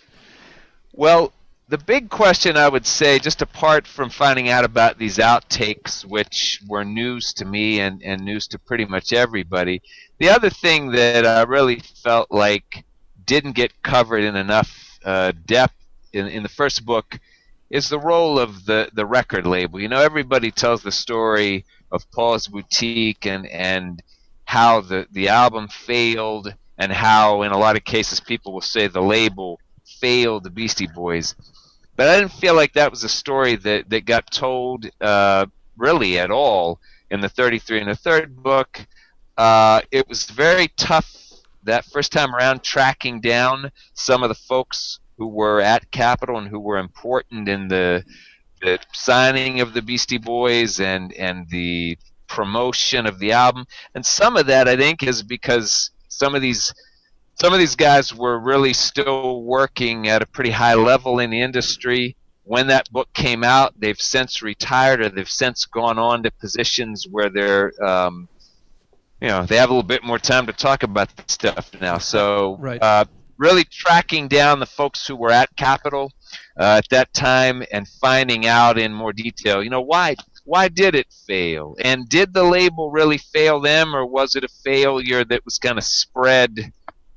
Well, the big question I would say, just apart from finding out about these outtakes, which were news to me and, and news to pretty much everybody, the other thing that I really felt like didn't get covered in enough uh, depth in, in the first book is the role of the, the record label. You know, everybody tells the story of Paul's Boutique and, and how the, the album failed and how, in a lot of cases, people will say the label failed the Beastie Boys. But I didn't feel like that was a story that, that got told uh, really at all in the thirty-three and a third book. Uh, it was very tough that first time around tracking down some of the folks who were at Capitol and who were important in the, the signing of the Beastie Boys and, and the promotion of the album. And some of that, I think, is because some of these some of these guys were really still working at a pretty high level in the industry. When that book came out, they've since retired or they've since gone on to positions where they're, um, you know, they have a little bit more time to talk about this stuff now. So Right. uh, really tracking down the folks who were at Capitol uh, at that time and finding out in more detail, you know, why why did it fail? And did the label really fail them, or was it a failure that was kind of spread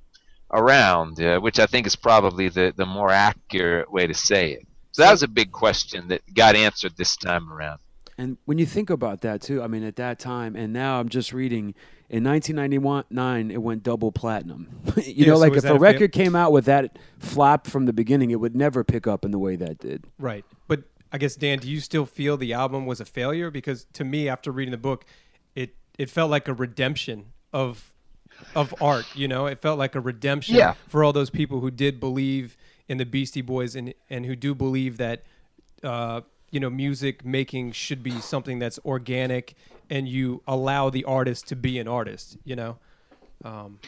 around, uh, which I think is probably the, the more accurate way to say it. So that was a big question that got answered this time around. And when you think about that too, I mean, at that time, and now I'm just reading, in nineteen ninety-nine, it went double platinum. you Yeah, know, so like was if that a a record came out with that flop from the beginning, it would never pick up in the way that did. Right. But I guess, Dan, do you still feel the album was a failure? Because to me, after reading the book, it, it felt like a redemption of of art, you know? It felt like a redemption Yeah. for all those people who did believe in the Beastie Boys and, and who do believe that, uh, you know, music making should be something that's organic and you allow the artist to be an artist, you know? Um,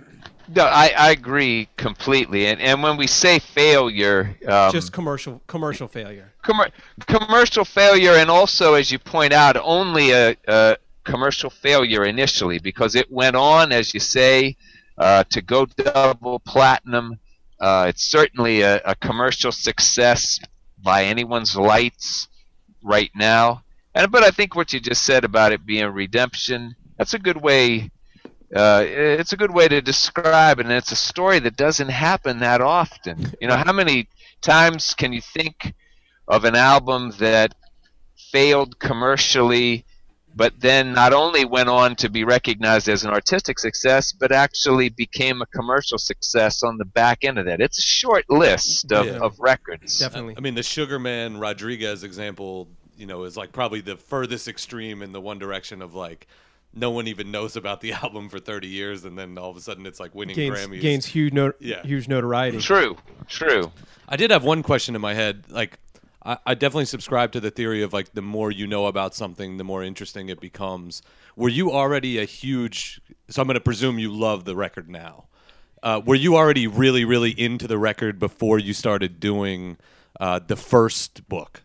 No, I, I agree completely. And and when we say failure, um, just commercial commercial failure. commer- commercial failure, and also, as you point out, only a, a commercial failure initially, because it went on, as you say, uh, to go double platinum. Uh, it's certainly a, a commercial success by anyone's lights right now. And but I think what you just said about it being redemption, that's a good way. Uh, it's a good way to describe it, and it's a story that doesn't happen that often. You know, how many times can you think of an album that failed commercially, but then not only went on to be recognized as an artistic success, but actually became a commercial success on the back end of that? It's a short list of, Yeah. of records. Definitely. I mean, the Sugarman Rodriguez example, you know, is like probably the furthest extreme in the one direction of like no one even knows about the album for thirty years, and then all of a sudden it's like winning gains, Grammys. gains huge, no, Yeah. huge notoriety. True, true. I did have one question in my head. Like, I, I definitely subscribe to the theory of like the more you know about something, the more interesting it becomes. Were you already a huge? So I'm going to presume you love the record now. Uh, were you already really, really into the record before you started doing uh, the first book?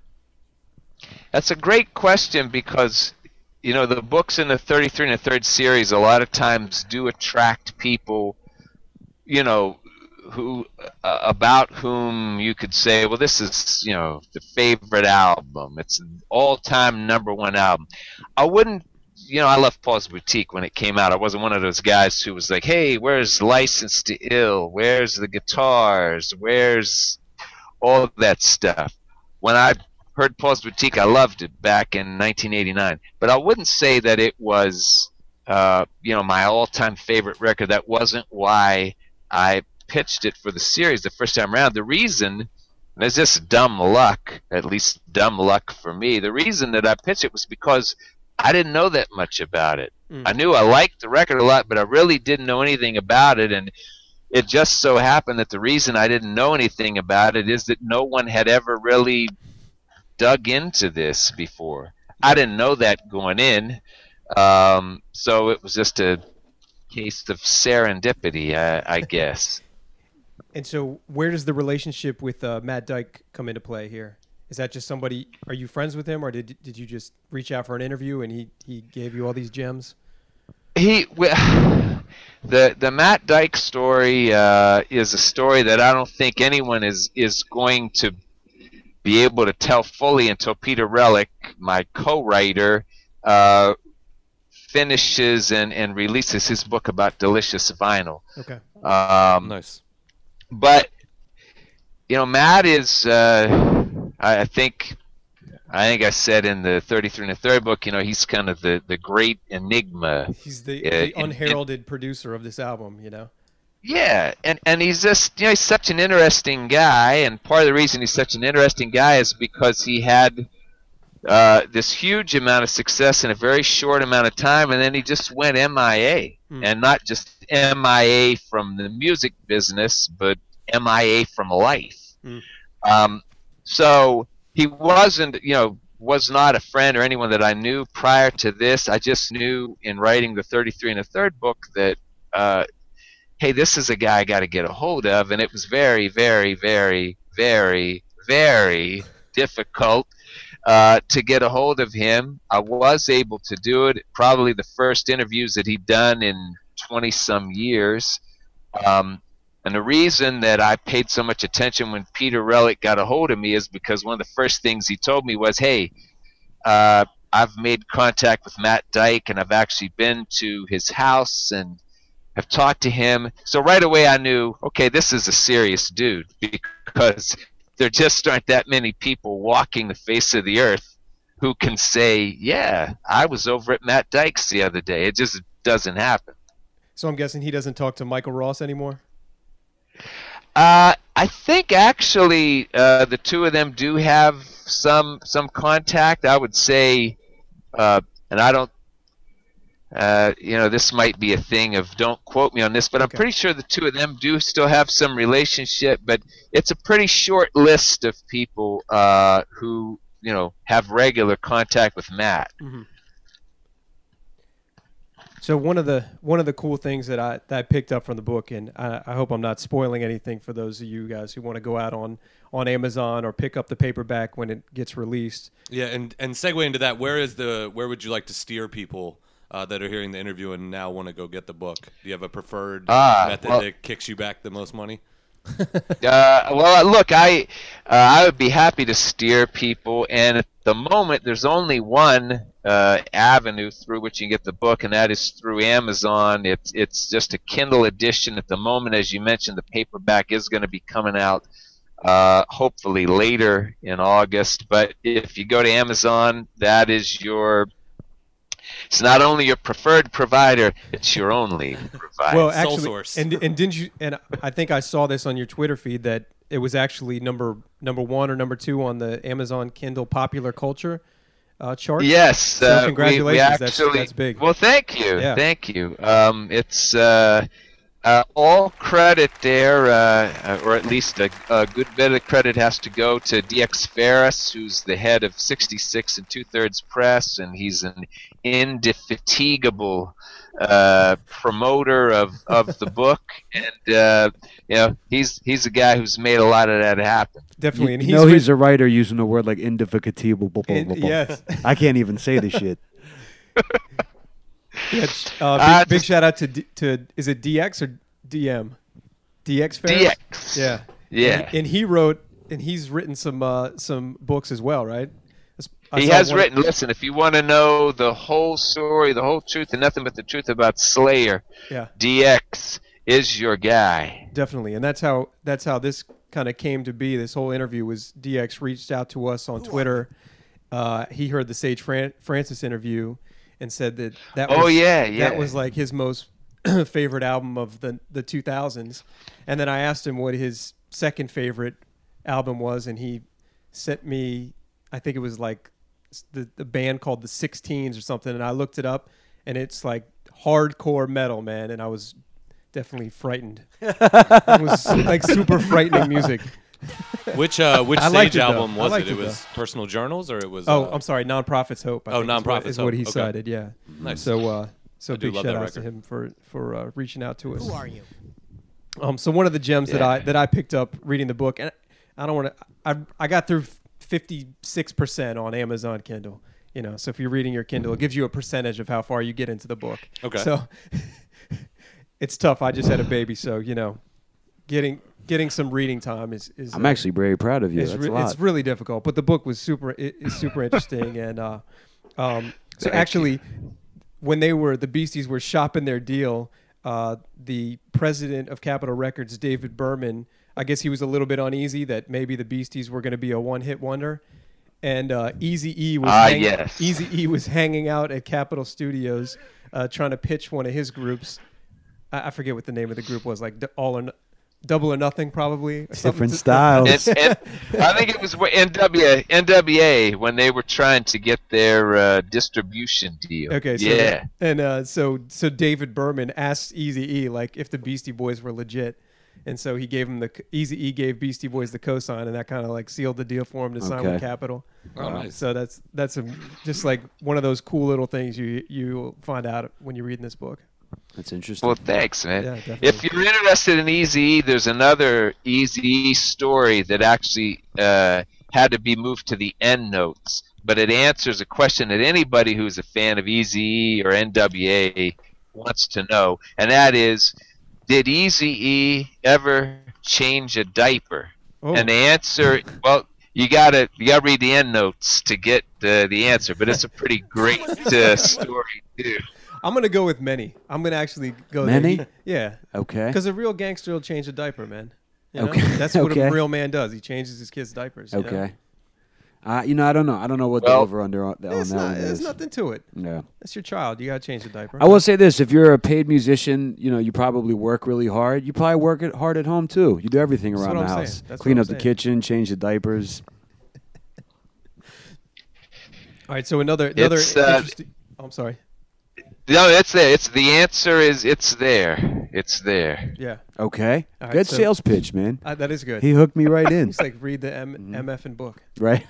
That's a great question because, you know, the books in the thirty-three and a third series a lot of times do attract people, you know, who uh, about whom you could say, well, this is, you know, the favorite album. It's an all-time number one album. I wouldn't, you know, I love Paul's Boutique when it came out. I wasn't one of those guys who was like, hey, where's License to Ill? Where's the guitars? Where's all of that stuff? When I heard Paul's Boutique, I loved it back in nineteen eighty-nine. But I wouldn't say that it was, uh, you know, my all-time favorite record. That wasn't why I pitched it for the series the first time around. The reason, and it's just dumb luck, at least dumb luck for me, the reason that I pitched it was because I didn't know that much about it. Mm. I knew I liked the record a lot, but I really didn't know anything about it. And it just so happened that the reason I didn't know anything about it is that no one had ever really dug into this before. I didn't know that going in, um, so it was just a case of serendipity, I, I guess. And so, where does the relationship with uh, Matt Dike come into play here? Is that just somebody? Are you friends with him, or did did you just reach out for an interview and he, he gave you all these gems? He, the the Matt Dike story uh, is a story that I don't think anyone is is going to be able to tell fully until Peter Relic, my co-writer, uh, finishes and, and releases his book about Delicious Vinyl. Okay. Um, Nice. But you know, Matt is. Uh, I, I think. I think I said in the thirty-three and a third book, you know, he's kind of the, the great enigma. He's the, Uh, the in- unheralded producer of this album, you know. Yeah, and, and he's just, you know, he's such an interesting guy, and part of the reason he's such an interesting guy is because he had uh, this huge amount of success in a very short amount of time, and then he just went M I A. Hmm. And not just M I A from the music business, but M I A from life. Hmm. Um, so he wasn't, you know, was not a friend or anyone that I knew prior to this. I just knew in writing the thirty-three and a third book that uh, hey, this is a guy I got to get a hold of. And it was very, very, very, very, very difficult uh, to get a hold of him. I was able to do it. Probably the first interviews that he'd done in twenty-some years. Um, and the reason that I paid so much attention when Peter Relic got a hold of me is because one of the first things he told me was, hey, uh, I've made contact with Matt Dike, and I've actually been to his house and have talked to him. So right away I knew, okay, this is a serious dude, because there just aren't that many people walking the face of the earth who can say, yeah, I was over at Matt Dike's the other day. It just doesn't happen. So I'm guessing he doesn't talk to Michael Ross anymore? Uh, I think actually uh, the two of them do have some some contact. I would say, uh, and I don't, uh, you know, this might be a thing of don't quote me on this, but I'm Okay. pretty sure the two of them do still have some relationship. But it's a pretty short list of people uh, who, you know, have regular contact with Matt. Mm-hmm. So one of the one of the cool things that I that I picked up from the book, and I, I hope I'm not spoiling anything for those of you guys who want to go out on, on Amazon or pick up the paperback when it gets released. Yeah, and and segue into that, where is the where would you like to steer people uh, that are hearing the interview and now want to go get the book? Do you have a preferred Ah, method well- that kicks you back the most money? Uh, well, look, I uh, I would be happy to steer people, and at the moment, there's only one uh, avenue through which you can get the book, and that is through Amazon. It's it's just a Kindle edition at the moment. As you mentioned, the paperback is going to be coming out uh, hopefully later in August. But if you go to Amazon, that is your it's not only your preferred provider, it's your only provider. Well, Sole actually, source. and and didn't you? And I think I saw this on your Twitter feed that it was actually number number one or number two on the Amazon Kindle popular culture uh, chart. Yes. So uh, we- congratulations. We, That's- actually, that's big. Well, thank you. Yeah. Thank you. Um, it's uh, uh, all credit there, uh, or at least a, a good bit of credit has to go to D X Ferris, who's the head of sixty-six and two-thirds Press, and he's an indefatigable uh, promoter of, of the book. And, uh, you know, he's he's a guy who's made a lot of that happen. Definitely. You And know writ- he's a writer using a word like indefatigable. blah, blah, and- blah, blah. yes. I can't even say the shit. Yeah, uh, big, Uh, big just- shout out to D, to is it D X or D M? D X Ferris? D X. Yeah. Yeah. And, and he wrote and he's written some uh, some books as well, right? I He saw has one- written, listen, if you want to know the whole story, the whole truth, and nothing but the truth about Slayer, Yeah, D X is your guy. definitely. And that's how that's how this kind of came to be. This whole interview was D X reached out to us on Twitter. Uh, he heard the Sage Fran- Francis interview and said that that Oh, was, yeah, yeah. that was like his most favorite album of the the two thousands. And then I asked him what his second favorite album was, and he sent me, I think it was like the, the band called the Sixteens or something, and I looked it up, and it's like hardcore metal, man, and I was definitely frightened. It was like super frightening music. Which uh, which I liked Sage it, though. album I was liked it? It it, was Personal Journals, or it was? Oh, uh, I'm sorry, Non-Profits Hope. I Oh, think is what- Non-Profits is what Hope. he Okay. cited. Yeah. Nice. So, uh, so I do big love shout that outs to record. him for for uh, reaching out to us. Who are you? Um, so one of the gems that Yeah. I that I picked up reading the book, and I don't want to. I I got through fifty-six percent on Amazon Kindle. You know, so if you're reading your Kindle, it gives you a percentage of how far you get into the book. Okay. So it's tough. I just had a baby, so you know, getting getting some reading time is is. I'm uh, actually very proud of you. it's, That's re- a lot. it's really difficult, but the book was super. It, it's super interesting, and uh, um, so Thank actually, when they were the Beasties were shopping their deal, uh, the president of Capitol Records, David Berman, I guess he was a little bit uneasy that maybe the Beasties were going to be a one-hit wonder, and uh, Eazy-E was Ah, hang- yes. Eazy-E was hanging out at Capitol Studios, uh, trying to pitch one of his groups. I, I forget what the name of the group was, like D- all or no- Double or Nothing, probably. or something Different to- styles. And, and I think it was N W N W A when they were trying to get their uh, distribution deal. Okay, so yeah. and uh, so so David Berman asked Eazy-E like if the Beastie Boys were legit, and so he gave him the Eazy-E gave Beastie Boys the cosign, and that kind of like sealed the deal for him to sign Okay. with Capitol. Oh, nice. So that's that's a, just like one of those cool little things you you find out when you're reading this book. That's interesting. Well, thanks, man. Yeah, definitely. If you're interested in Eazy-E, there's another Eazy-E story that actually uh, had to be moved to the end notes, but it answers a question that anybody who's a fan of Eazy-E or N W A wants to know, and that is, did Eazy-E ever change a diaper? Oh. And the answer, well, you gotta you gotta read the end notes to get uh, the answer, but it's a pretty great uh, story too. I'm gonna go with many. I'm gonna actually go Many? there. He- yeah, Okay. because a real gangster will change a diaper, man. You know? Okay. That's what Okay. a real man does. He changes his kids' diapers. You know? Okay. Uh, you know, I don't know. I don't know what Well, the over under on, on It's that not, one there's is. nothing to it. Yeah. That's your child. You gotta change the diaper. I will say this: if you're a paid musician, you know you probably work really hard. You probably work it hard at home too. You do everything That's around what the I'm house: saying. That's clean what up I'm the saying. kitchen, change the diapers. All right. So another another It's, uh, interesting. Oh, I'm sorry. No, it's there. It's the answer is it's there. It's there. Yeah, Okay, All right, good so- sales pitch, man. uh, that is good. He hooked me right in. It's like read the M- Mm-hmm. M F and book. Right.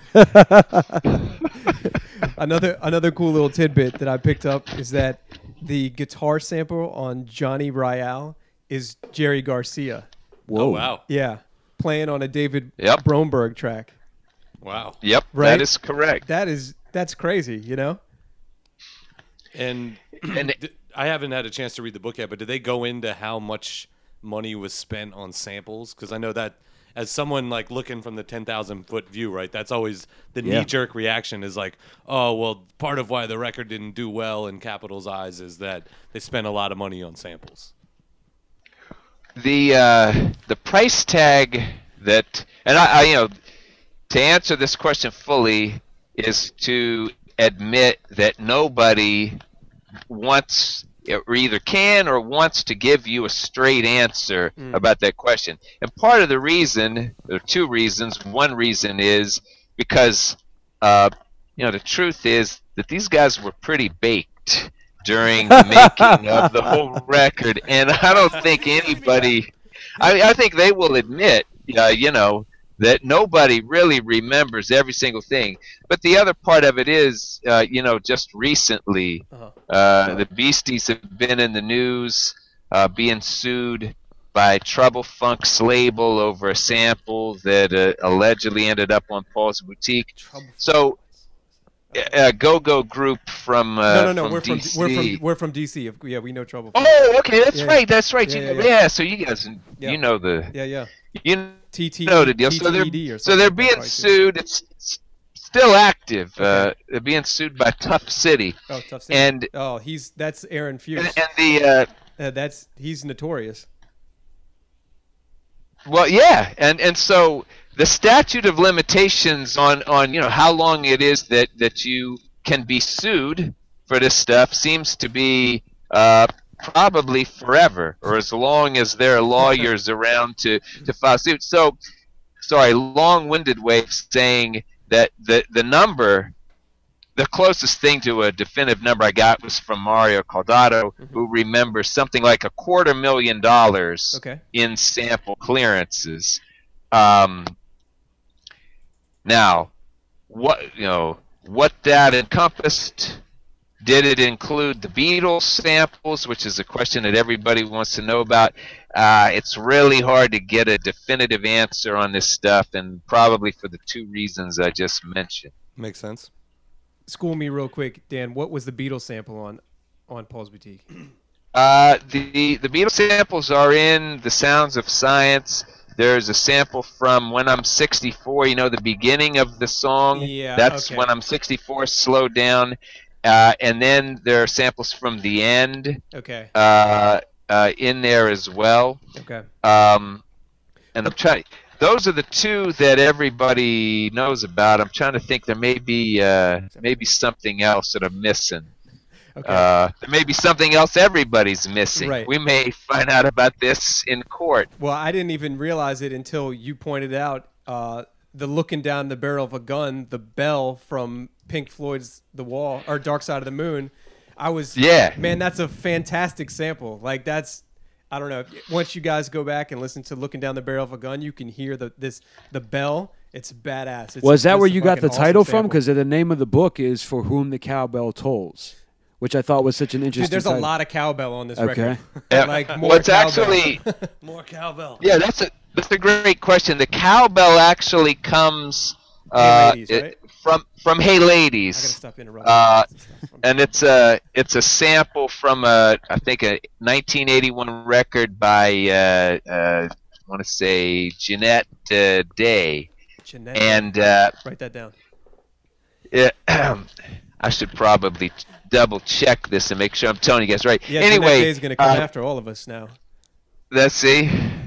Another another cool little tidbit that I picked up is that the guitar sample on Johnny Royale is Jerry Garcia. Whoa. Oh, wow. Yeah, playing on a David Yep. Bromberg track. Wow. Yep, Right? that is correct. That is that's crazy, you know? And, And- d- I haven't had a chance to read the book yet, but did they go into how much money was spent on samples? Because I know that as someone like looking from the ten thousand foot view, right, that's always the Yeah. knee-jerk reaction is like, oh, well, part of why the record didn't do well in Capitol's eyes is that they spent a lot of money on samples. The uh, the price tag that, and I, I, you know, to answer this question fully is to admit that nobody wants or either can or wants to give you a straight answer about that question. And part of the reason, there are two reasons. One reason is because, uh, you know, the truth is that these guys were pretty baked during the making of the whole record, and I don't think anybody. I, I think they will admit, uh, you know, that nobody really remembers every single thing. But the other part of it is, uh, you know, just recently, Uh-huh. uh, the Beasties have been in the news, uh, being sued by Trouble Funk's label over a sample that uh, allegedly ended up on Paul's Boutique. So, a go-go group from uh, no, no, no. from We're D from C. we're from we're from D C. Yeah, we know Trouble. Oh, okay, that's Yeah, right, that's right. yeah, you yeah, know, yeah. yeah, so you guys, Yeah. you know the, Yeah, yeah. you T T know the deal. So T T E D they're or so they're something like that, being probably, too. sued. It's, it's still active. Uh, they're being sued by Tough City, Oh, tough city. and oh, he's that's Aaron Fuchs. and, and the uh, Uh, that's he's notorious. well, yeah, and and so the statute of limitations on on you know how long it is that that you can be sued for this stuff seems to be uh, probably forever, or as long as there are lawyers around to to file suit. So, sorry, long-winded way of saying that the the number, the closest thing to a definitive number I got was from Mario Caldato, who remembers something like a quarter million dollars Okay. in sample clearances. Um, now, what you know, what that encompassed? Did it include the Beatles samples, which is a question that everybody wants to know about? Uh, it's really hard to get a definitive answer on this stuff, and probably for the two reasons I just mentioned. Makes sense. School me real quick, Dan. What was the Beatles sample on on Paul's Boutique? Uh, the the Beatles samples are in The Sounds of Science. There's a sample from When I'm sixty-four. You know, the beginning of the song. Yeah, That's okay. When I'm sixty-four, slowed down. Uh, and then there are samples from the end Okay. uh, uh, in there as well. Okay. Um, and I'm trying. Those are the two that everybody knows about. I'm trying to think. There may be uh, maybe something else that I'm missing. Okay. Uh, there may be something else everybody's missing. Right. We may find out about this in court. Well, I didn't even realize it until you pointed out uh, the looking down the barrel of a gun, the bell from Pink Floyd's The Wall or Dark Side of the Moon. I was Yeah. man, that's a fantastic sample. Like that's I don't know. Once you guys go back and listen to Looking Down the Barrel of a Gun, you can hear the this the bell. It's badass. It's Was that just where a you got the fucking awesome title from? sample. Because the name of the book is "For Whom the Cowbell Tolls," which I thought was such an interesting. Dude, there's a title. lot of cowbell on this Okay. record. Yeah. Like more well, it's cowbell. actually More cowbell. yeah, that's a that's a great question. The cowbell actually comes Hey uh, Ladies, it- right? from from Hey I gotta Ladies, stop interrupting. uh, and it's a it's a sample from a I think a nineteen eighty-one record by uh, uh, I want to say Jeanette uh, Day, Jeanette, and uh, write that down. it, I should probably double check this and make sure I'm telling you guys right. Yeah, anyway, Jeanette Day's gonna come uh, after all of us now. let's see.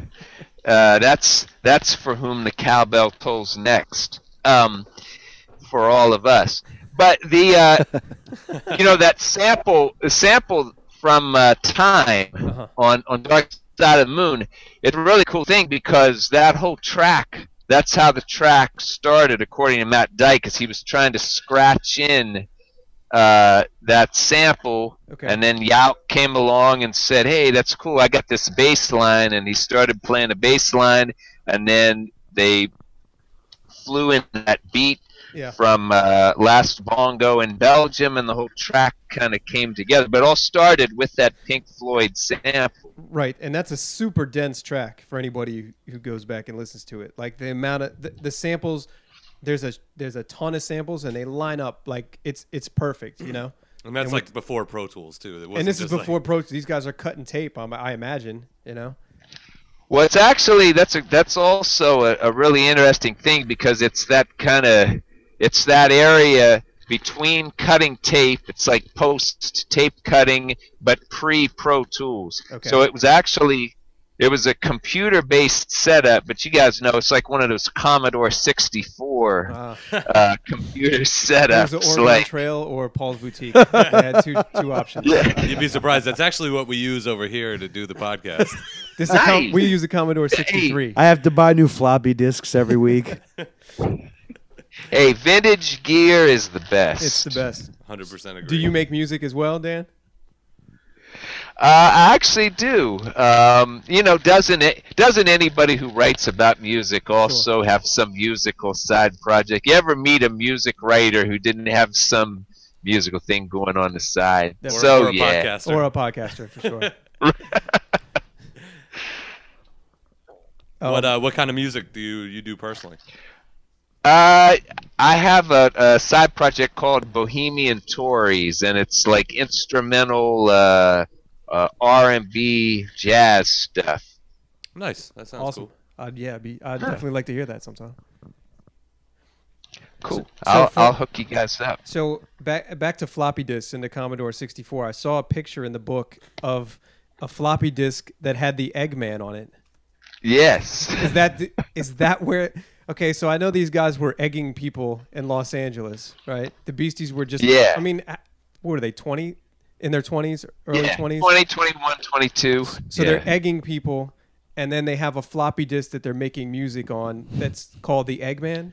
Uh, that's that's for whom the cowbell tolls next. Um, for all of us. But the uh, you know that sample, the sample from uh, Time Uh-huh. on on Dark Side of the Moon. It's a really cool thing because that whole track. That's how the track started, according to Matt Dyke, because he was trying to scratch in uh, that sample, Okay. and then Yout came along and said, "Hey, that's cool. I got this bass line," and he started playing a bass line, and then they flew in that beat Yeah. from uh, Last Bongo in Belgium, and the whole track kind of came together. But it all started with that Pink Floyd sample. Right, and that's a super dense track for anybody who, who goes back and listens to it. Like the amount of the, the samples, there's a there's a ton of samples, and they line up like it's it's perfect, you know. And that's And like with- before Pro Tools too. It And wasn't this is just like- before Pro. These guys are cutting tape. Um, I imagine, you know. Well, it's actually that's a that's also a, a really interesting thing because it's that kind of it's that area between cutting tape. It's like post tape cutting, but pre Pro Tools. Okay. So it was actually it was a computer based setup, but you guys know it's like one of those Commodore sixty-four Uh, uh, computer there's setups. the Oregon like, Trail or Paul's Boutique. They had two two options. You'd be surprised. That's actually what we use over here to do the podcast. This is a com- Nice. we use a Commodore sixty-three. I have to buy new floppy disks every week. hey, vintage gear is the best. It's the best. one hundred percent agree. Do you make music as well, Dan? Uh, I actually do. Um, you know, doesn't it, doesn't anybody who writes about music also have some musical side project? You ever meet a music writer who didn't have some musical thing going on the side? Or- so or a yeah. podcaster? Or a podcaster for sure. What Um, uh, what kind of music do you, you do personally? Uh, I have a, a side project called Bohemian Tories, and it's like instrumental uh, uh, R and B jazz stuff. Nice. That sounds awesome. cool. I'd, yeah, be, I'd definitely like to hear that sometime. Cool. So I'll for- I'll hook you guys up. So back back to floppy disks in the Commodore sixty-four. I saw a picture in the book of a floppy disk that had the Eggman on it. Yes. Is that the, is that where? Okay, so I know these guys were egging people in Los Angeles, right? The Beasties were just. Yeah. I mean, a- what were they? Twenty in their twenties, early yeah. twenties. twenty, twenty-one, twenty-two. So yeah. they're egging people, and then they have a floppy disk that they're making music on that's called the Eggman.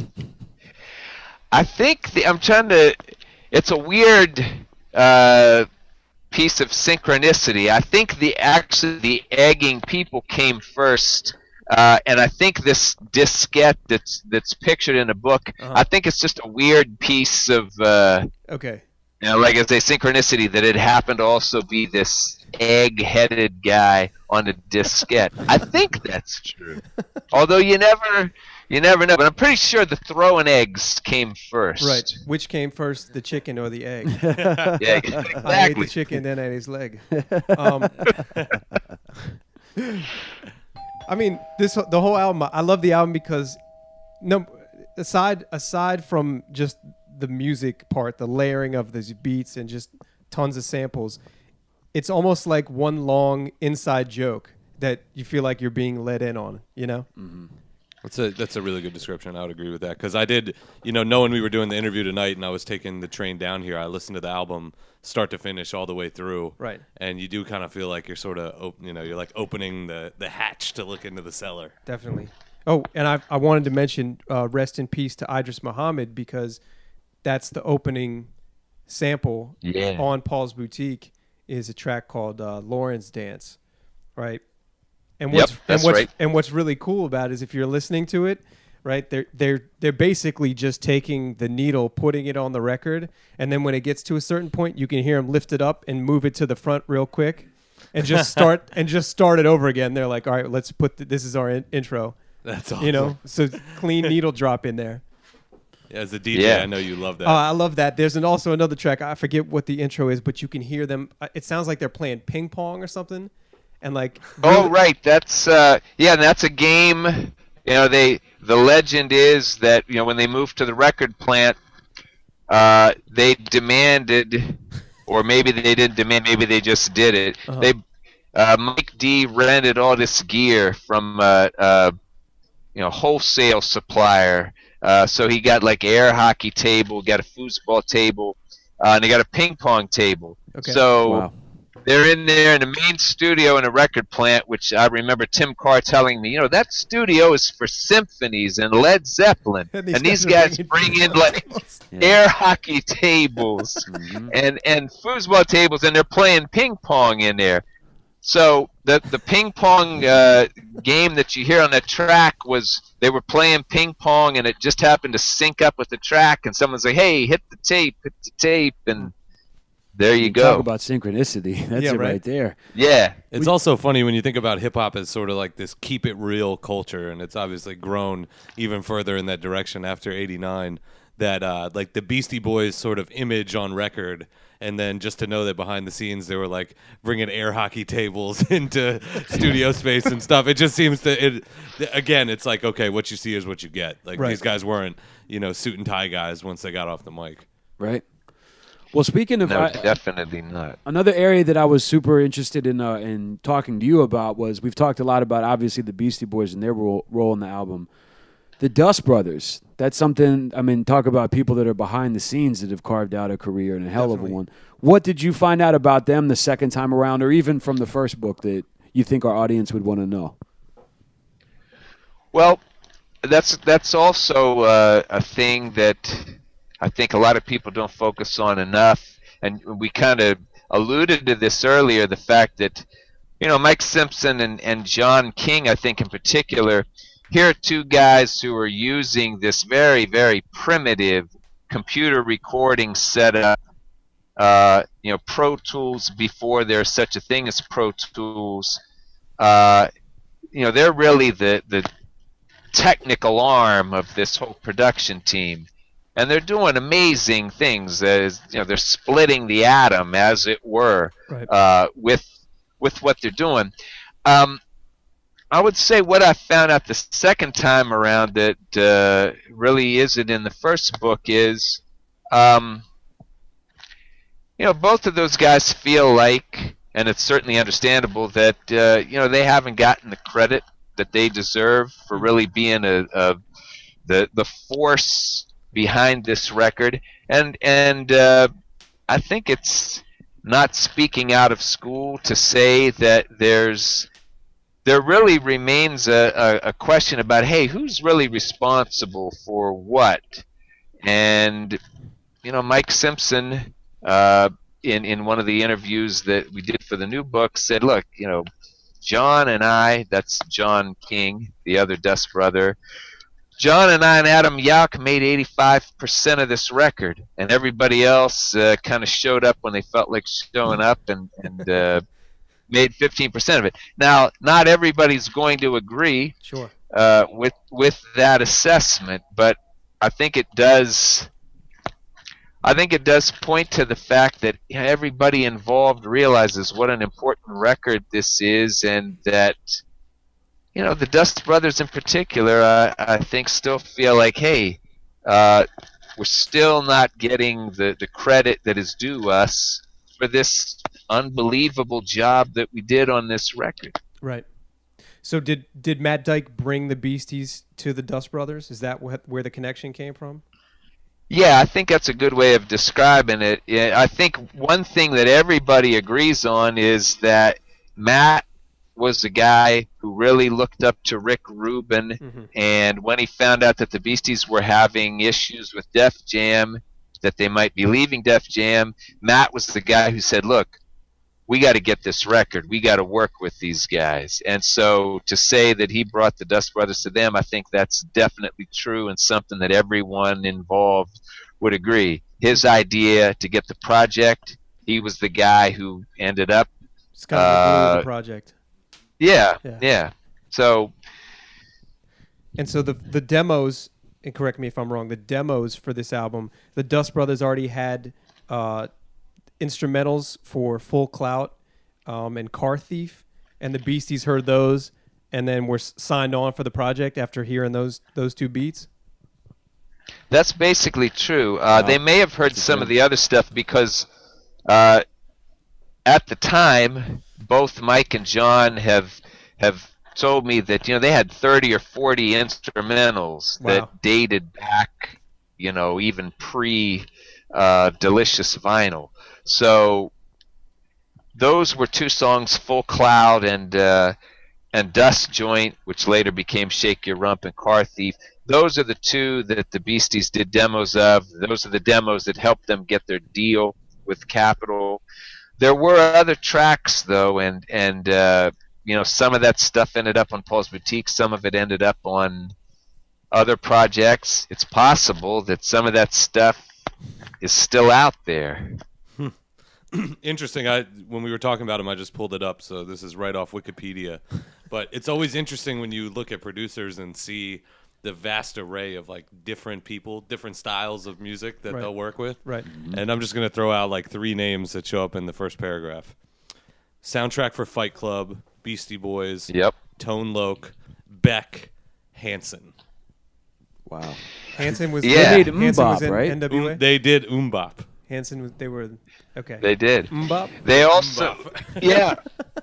I think the, I'm trying to. It's a weird uh, piece of synchronicity. I think the actually the egging people came first, uh, and I think this diskette that's that's pictured in the book. Uh-huh. I think it's just a weird piece of, uh, Okay. you know, like I say, synchronicity that it happened to also be this egg-headed guy on the diskette. I think that's true. Although you never. You never know, but I'm pretty sure the throwing eggs came first. Right. Which came first, the chicken or the egg? Yeah, I ate the exactly. chicken, then I ate his leg. Um, I mean, this the whole album. I love the album because, no, aside aside from just the music part, the layering of these beats and just tons of samples, it's almost like one long inside joke that you feel like you're being let in on. You know? That's a that's a really good description. I would agree with that because I did, you know, knowing we were doing the interview tonight and I was taking the train down here, I listened to the album start to finish all the way through. Right. And you do kind of feel like you're sort of, op- you know, you're like opening the, the hatch to look into the cellar. Definitely. Oh, and I I wanted to mention uh, rest in peace to Idris Muhammad because that's the opening sample Yeah. on Paul's Boutique is a track called uh, Lauren's Dance, right? And Yep, what's that's and what's right. and what's really cool about it is if you're listening to it, right? They're they're they're basically just taking the needle, putting it on the record, and then when it gets to a certain point, you can hear them lift it up and move it to the front real quick, and just start and just start it over again. They're like, all right, let's put the, this is our in- intro. That's awesome. You know, so clean needle drop in there. As a D J, Yeah. I know you love that. Uh, I love that. There's an, also another track. I forget what the intro is, but you can hear them. uh, It sounds like they're playing ping pong or something, and like. Oh, really- right. That's uh, yeah. That's a game. You know, they the legend is that you know when they moved to the record plant, uh, they demanded, or maybe they didn't demand. Maybe they just did it. Uh-huh. They uh, Mike D rented all this gear from uh, uh, you know wholesale supplier. Uh, so he got like air hockey table, got a foosball table, uh, and they got a ping pong table. Okay. So Wow. they're in there in the main studio in a record plant, which I remember Tim Carr telling me, you know, that studio is for symphonies and Led Zeppelin, And and these these, guys are guys bringing bring in ping like pong tables. Yeah. air hockey tables Mhm. and and foosball tables, and they're playing ping pong in there. So the the ping pong uh, game that you hear on that track was they were playing ping pong, and it just happened to sync up with the track, and someone's like, "Hey, hit the tape, hit the tape," and there you Talk go. about synchronicity. That's Yeah, it right, right. there. Yeah. It's also funny when you think about hip hop as sort of like this keep it real culture, and it's obviously grown even further in that direction after eighty-nine. That uh, like the Beastie Boys sort of image on record, and then just to know that behind the scenes they were like bringing air hockey tables into studio space and stuff. It just seems to it again. It's like, okay, what you see is what you get. Like Right. these guys weren't you know suit and tie guys once they got off the mic. Right. Well, speaking of No, I- definitely not. another area that I was super interested in uh, in talking to you about was we've talked a lot about obviously the Beastie Boys and their role, role in the album. The Dust Brothers. That's something. I mean, talk about people that are behind the scenes that have carved out a career and a hell Definitely. of a one. What did you find out about them the second time around, or even from the first book that you think our audience would want to know? Well, that's that's also uh, a thing that I think a lot of people don't focus on enough, and we kind of alluded to this earlier. The fact that you know Mike Simpson and, and John King, I think in particular, here are two guys who are using this very very primitive computer recording setup. Uh, you know, Pro Tools before there's such a thing as Pro Tools. Uh, you know, they're really the the technical arm of this whole production team, and they're doing amazing things. As you know, they're splitting the atom, as it were, Right. uh, with with what they're doing. Um, I would say what I found out the second time around that uh, really isn't in the first book is, um, you know, both of those guys feel like, and it's certainly understandable that uh, you know they haven't gotten the credit that they deserve for really being a, a the the force behind this record, and and uh, I think it's not speaking out of school to say that there's there really remains a, a, a question about, hey, who's really responsible for what? And you know, Mike Simpson, uh, in in one of the interviews that we did for the new book, said, look, you know, John and I, that's John King, the other Dust brother, John and I and Adam Yauch made eighty-five percent of this record, and everybody else uh, kind of showed up when they felt like showing up and, and uh, made fifteen percent of it. Now, not everybody's going to agree Sure. uh, with with that assessment, but I think it does. I think it does point to the fact that you know, everybody involved realizes what an important record this is, and that you know the Dust Brothers in particular, uh, I think, still feel like, hey, uh, we're still not getting the, the credit that is due us for this unbelievable job that we did on this record. Right. So did did Matt Dyke bring the Beasties to the Dust Brothers? Is that wh- where the connection came from? Yeah, I think that's a good way of describing it. Yeah, I think one thing that everybody agrees on is that Matt was the guy who really looked up to Rick Rubin, Mhm. and when he found out that the Beasties were having issues with Def Jam, that they might be leaving Def Jam, Matt was the guy who said, look, we got to get this record. We got to work with these guys. And so to say that he brought the Dust Brothers to them, I think that's definitely true and something that everyone involved would agree. His idea to get the project, he was the guy who ended up. It's kind of the glue of Uh, the project. Yeah, Yeah. yeah. So And so the the demos, and correct me if I'm wrong, the demos for this album, the Dust Brothers already had uh, instrumentals for Full Clout um, and Car Thief, and the Beasties heard those and then were s- signed on for the project after hearing those those two beats. that's basically true. Uh, Wow. They may have heard some of the other stuff because uh, at the time, both Mike and John have have told me that you know they had thirty or forty instrumentals Wow. that dated back, you know, even pre uh, Delicious Vinyl. So those were two songs, Full Cloud and uh, and Dust Joint, which later became Shake Your Rump and Car Thief. Those are the two that the Beasties did demos of. Those are the demos that helped them get their deal with Capitol. There were other tracks though, and and uh, you know some of that stuff ended up on Paul's Boutique. Some of it ended up on other projects. It's possible that some of that stuff is still out there. Interesting. I when we were talking about him, I just pulled it up, so this is right off Wikipedia. But it's always interesting when you look at producers and see the vast array of like different people, different styles of music that Right. they'll work with. Right. And I'm just gonna throw out like three names that show up in the first paragraph: Soundtrack for Fight Club, Beastie Boys, Yep. Tone Loc, Beck, Hanson. Wow. Hanson was Yeah. They made Hanson was Mbop, in right? N W A. Um, they did Umbop. Hanson was they were okay. They did. Mbop. They also, yeah,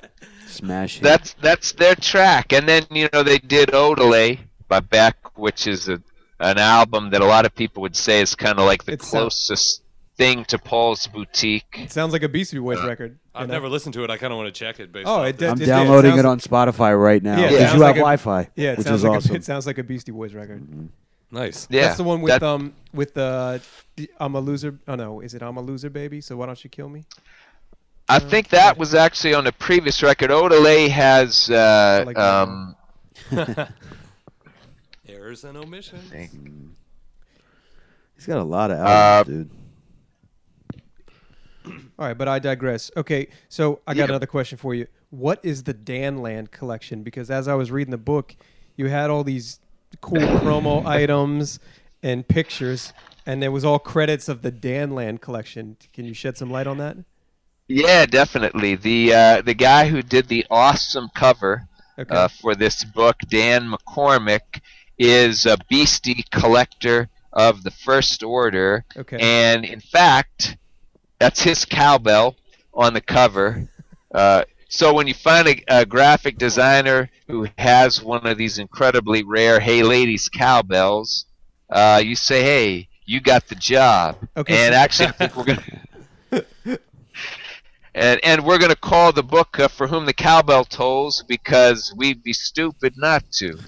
Smash hit. that's that's their track. And then you know they did Odelay by Beck, which is a, an album that a lot of people would say is kind of like the It's, uh, closest thing to Paul's Boutique. It sounds like a Beastie Boys record. you I've know? never listened to it. I kind of want to check it. Based Oh, off it this. does- I'm it- downloading sounds- it on Spotify right now Yeah, it because sounds you have like a- Wi-Fi, Yeah, it which sounds is like awesome. a, it sounds like a Beastie Boys record. Nice. Yeah, That's the one with that- um with uh, the I'm a loser. Oh no, is it I'm a loser, baby? So why don't you kill me? I think that was actually on the previous record. Odelay has uh, I like that um, Errors and omissions. He's got a lot of Uh, albums, dude. All right, but I digress. Okay, so I got Yeah. another question for you. What is the Danland collection? Because as I was reading the book, you had all these cool promo items and pictures, and there was all credits of the Danland collection. Can you shed some light on that? yeah, definitely the uh, the guy who did the awesome cover Okay. uh, for this book, Dan McCormick, is a Beastie collector of the First Order, Okay. and in fact, that's his cowbell on the cover. Uh, so when you find a, a graphic designer who has one of these incredibly rare "Hey Ladies" cowbells, uh, you say, "Hey, you got the job." Okay, And so- actually, I think we're gonna. And, and we're going to call the book uh, For Whom the Cowbell Tolls because we'd be stupid not to.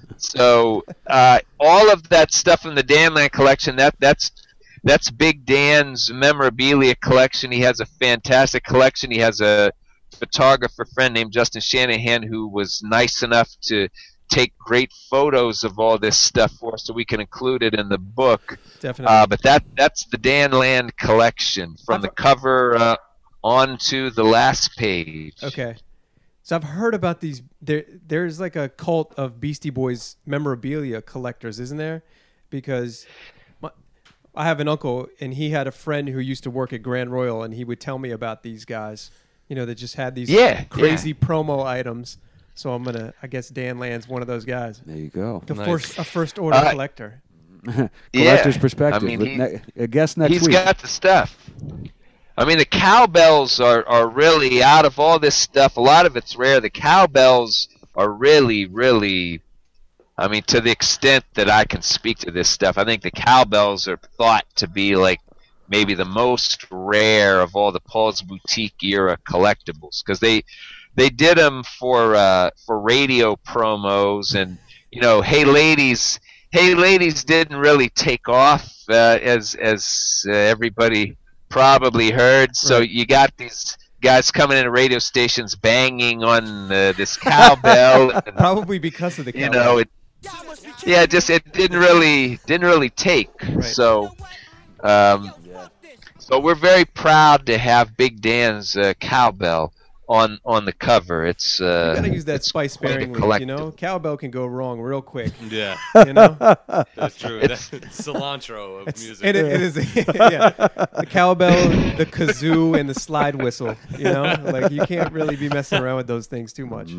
So uh, all of that stuff in the Danland collection, that that's that's Big Dan's memorabilia collection. He has a fantastic collection. He has a photographer friend named Justin Shanahan who was nice enough to take great photos of all this stuff for us so we can include it in the book. Definitely. Uh, but that that's the Danland collection from I've- the cover uh, on to the last page. Okay. So I've heard about these. There, there's like a cult of Beastie Boys memorabilia collectors, isn't there? Because my, I have an uncle, and he had a friend who used to work at Grand Royal, and he would tell me about these guys. You know, that just had these Yeah, crazy promo items. So I'm gonna, I guess Danland's one of those guys. There you go. The Nice. first, a first order Uh, collector. Collector's Yeah. perspective. I mean, But he- ne- a guest next He's week. got the stuff. I mean, the cowbells are, are really, out of all this stuff, a lot of it's rare. The cowbells are really, really, I mean, to the extent that I can speak to this stuff, I think the cowbells are thought to be like maybe the most rare of all the Paul's Boutique era collectibles because they they did them for uh, for radio promos and you know, Hey Ladies, Hey Ladies didn't really take off uh, as as uh, everybody probably heard. So Right. you got these guys coming into radio stations banging on uh, this cowbell. And, Probably because of the you cowbell. know, it, yeah, just it didn't really didn't really take. Right. So, um, so we're very proud to have Big Dan's uh, cowbell on on the cover. It's uh, You gotta use that it's spice quite a sparingly, you collective. know? Cowbell can go wrong real quick, Yeah, you know? that's true. That's cilantro of It's, music. it, it is, yeah. The cowbell, the kazoo, and the slide whistle, you know? Like, you can't really be messing around with those things too much.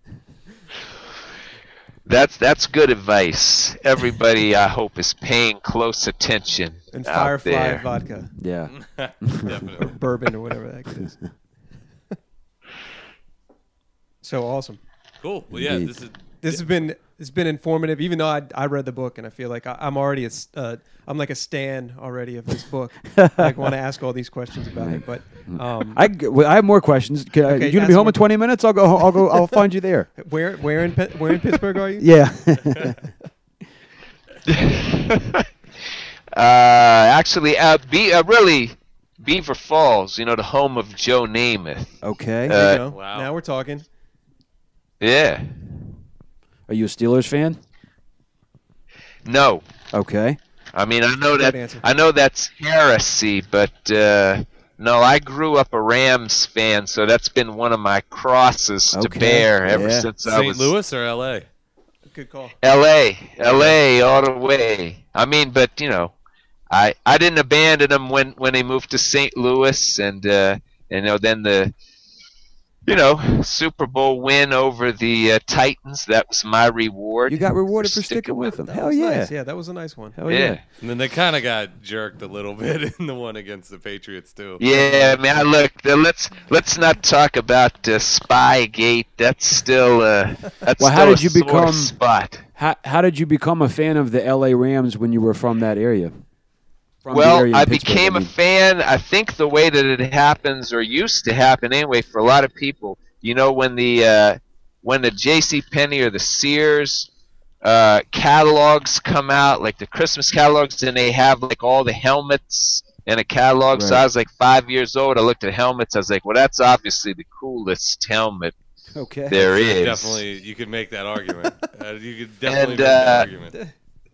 That's that's good advice. Everybody, I hope, is paying close attention And out Firefly there. vodka, Yeah. or Definitely. bourbon, or whatever that is. So awesome. Cool. Well, yeah, Indeed. this is This has been it's been informative. Even though I, I read the book and I feel like I, I'm already a s- uh, I'm like a stan already of this book. Like want to ask all these questions about it, but um, I, g- well, I have more questions. Can, Okay, you gonna ask be home more in twenty minutes? I'll go. I'll go. I'll find you there. where where in Pi- where in Pittsburgh are you? Yeah. uh, actually, uh, be uh, really Beaver Falls. You know, the home of Joe Namath. Okay. Uh, There you go. Wow. Now we're talking. Yeah. Are you a Steelers fan? No. Okay. I mean, I know Good that answer. I know that's heresy, but uh, no, I grew up a Rams fan, so that's been one of my crosses to Okay, bear ever yeah. since I Saint was Louis or L A? Good call. L A, L A all the way. I mean, but you know, I I didn't abandon them when when they moved to Saint Louis, and uh, you know then the you know Super Bowl win over the uh, Titans. That was my reward. You got rewarded for sticking sticking with them. That Hell was yeah. nice. Yeah, that was a nice one. Hell Yeah. yeah. And then they kind of got jerked a little bit in the one against the Patriots too. Yeah, man. Look, uh, let's let's not talk about uh, Spygate. That's still uh, that's Well, still how did a you sore become- spot? How How did you become a fan of the L A Rams when you were from that area? From the Well, area in I Pittsburgh, became I a mean. fan. I think the way that it happens, or used to happen anyway, for a lot of people. You know, when the uh, when the J C Penney or the Sears uh, catalogs come out, like the Christmas catalogs, and they have like all the helmets in a catalog. So Right. I was like five years old. I looked at helmets. I was like, well, that's obviously the coolest helmet Okay. there Sure, is. Definitely, you could make that argument. uh, you could definitely And, make that uh, argument.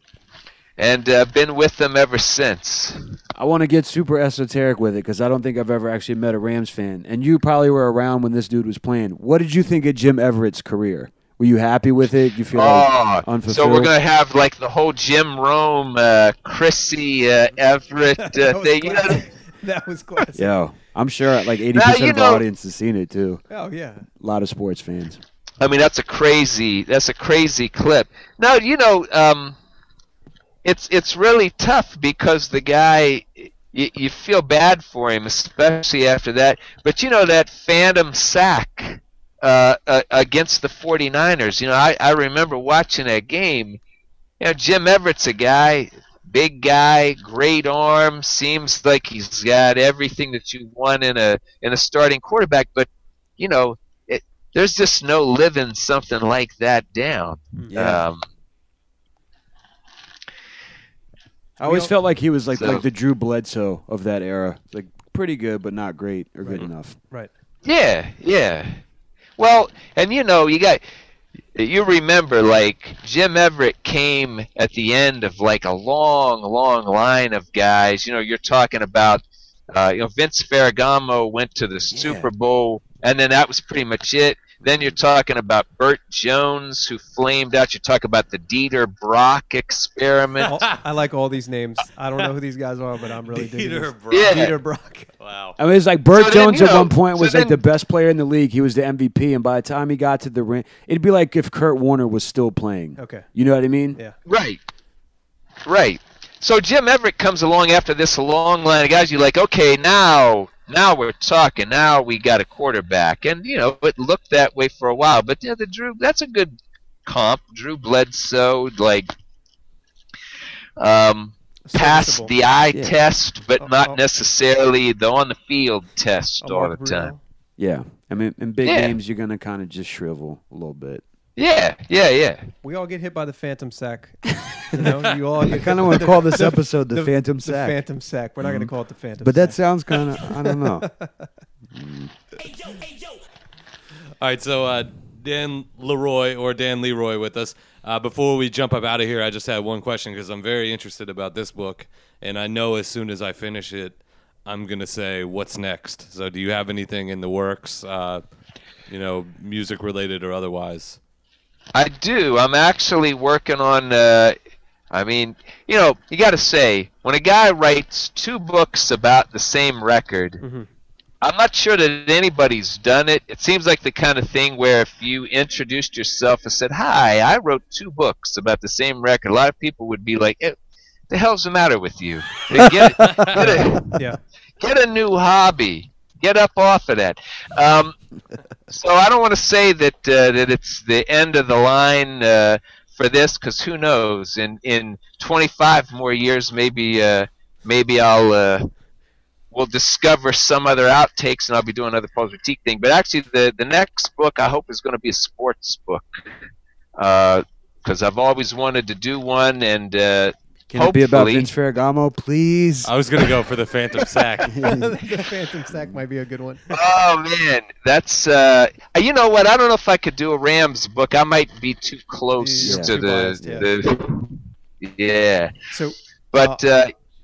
And uh, been with them ever since. I want to get super esoteric with it because I don't think I've ever actually met a Rams fan. And you probably were around when this dude was playing. What did you think of Jim Everett's career? Were you happy with it? You feel like Oh, unfulfilled? so we're gonna have like the whole Jim Rome, uh, Chrissy uh, Everett uh, That was thing. You know, classic. That was classic. Yo, I'm sure like eighty Now, percent you of the know- audience has seen it too. Oh yeah. A lot of sports fans. I mean, that's a crazy, that's a crazy clip. No, you know, um, it's it's really tough because the guy, you, you feel bad for him, especially after that. But you know that phantom sack uh, uh, against the 49ers. You know, I, I remember watching that game. You know, Jim Everett's a guy, big guy, great arm, seems like he's got everything that you want in a in a starting quarterback. But you know, it, there's just no living something like that down. Yeah. Um, I always all- felt like he was like So- like the Drew Bledsoe of that era. Like pretty good, but not great or good enough. Right. Yeah, yeah. Well, and you know, you got you remember like Jim Everett came at the end of like a long, long line of guys. You know, you're talking about uh, you know Vince Ferragamo went to the Super Bowl, and then that was pretty much it. Then you're talking about Burt Jones, who flamed out. You talk about the Dieter Brock experiment. All- I like all these names. I don't know who these guys are, but I'm really digging Peter this. Brock. Yeah. Dieter Brock. Wow. I mean, it's like Burt So then, Jones you at know, one point so was like then- the best player in the league. He was the M V P, and by the time he got to the ring, it'd be like if Kurt Warner was still playing. Okay. You know what I mean? Yeah. Right. Right. So Jim Everett comes along after this long line of guys. You're like, okay, now, now we're talking. Now we got a quarterback, and you know it looked that way for a while. But yeah, the Drew, that's a good comp. Drew Bledsoe, like, um, passed Serviceable. the eye Yeah. test, but Oh, not oh. necessarily the on the field test Oh, all Mark the Bruno. time. Yeah. I mean, in big Yeah. games, you're gonna kind of just shrivel a little bit. Yeah, yeah, yeah. We all get hit by the phantom sack. You know, you all. Get I kind of want to call this episode the, Phantom The Sack, phantom sack. We're not going to call it the phantom. but that sack. sounds kind of I don't know. All right, so uh, Dan Leroy or Dan Leroy with us. Uh, before we jump up out of here, I just had one question because I'm very interested about this book, and I know as soon as I finish it, I'm going to say, what's next? So do you have anything in the works, uh, you know, music-related or otherwise? I do. I'm actually working on, uh, I mean, you know, you got to say, when a guy writes two books about the same record, Mm-hmm. I'm not sure that anybody's done it. It seems like the kind of thing where if you introduced yourself and said, "Hi, I wrote two books about the same record," a lot of people would be like, eh, "The hell's the matter with you? Get, get, a, Yeah. get a new hobby. Get up off of that." Um, so I don't want to say that uh, that it's the end of the line uh, for this, because who knows? In in twenty-five more years, maybe uh, maybe I'll. Uh, We'll discover some other outtakes, and I'll be doing another Paul's Boutique thing. But actually, the, the next book I hope is going to be a sports book, because uh, I've always wanted to do one, and uh, Can it be about hopefully- Vince Ferragamo, please? I was going to go for the Phantom Sack. The Phantom Sack might be a good one. Oh man, that's uh, you know what? I don't know if I could do a Rams book. I might be too close Yeah. to Too the, biased, yeah. the yeah. So, But uh,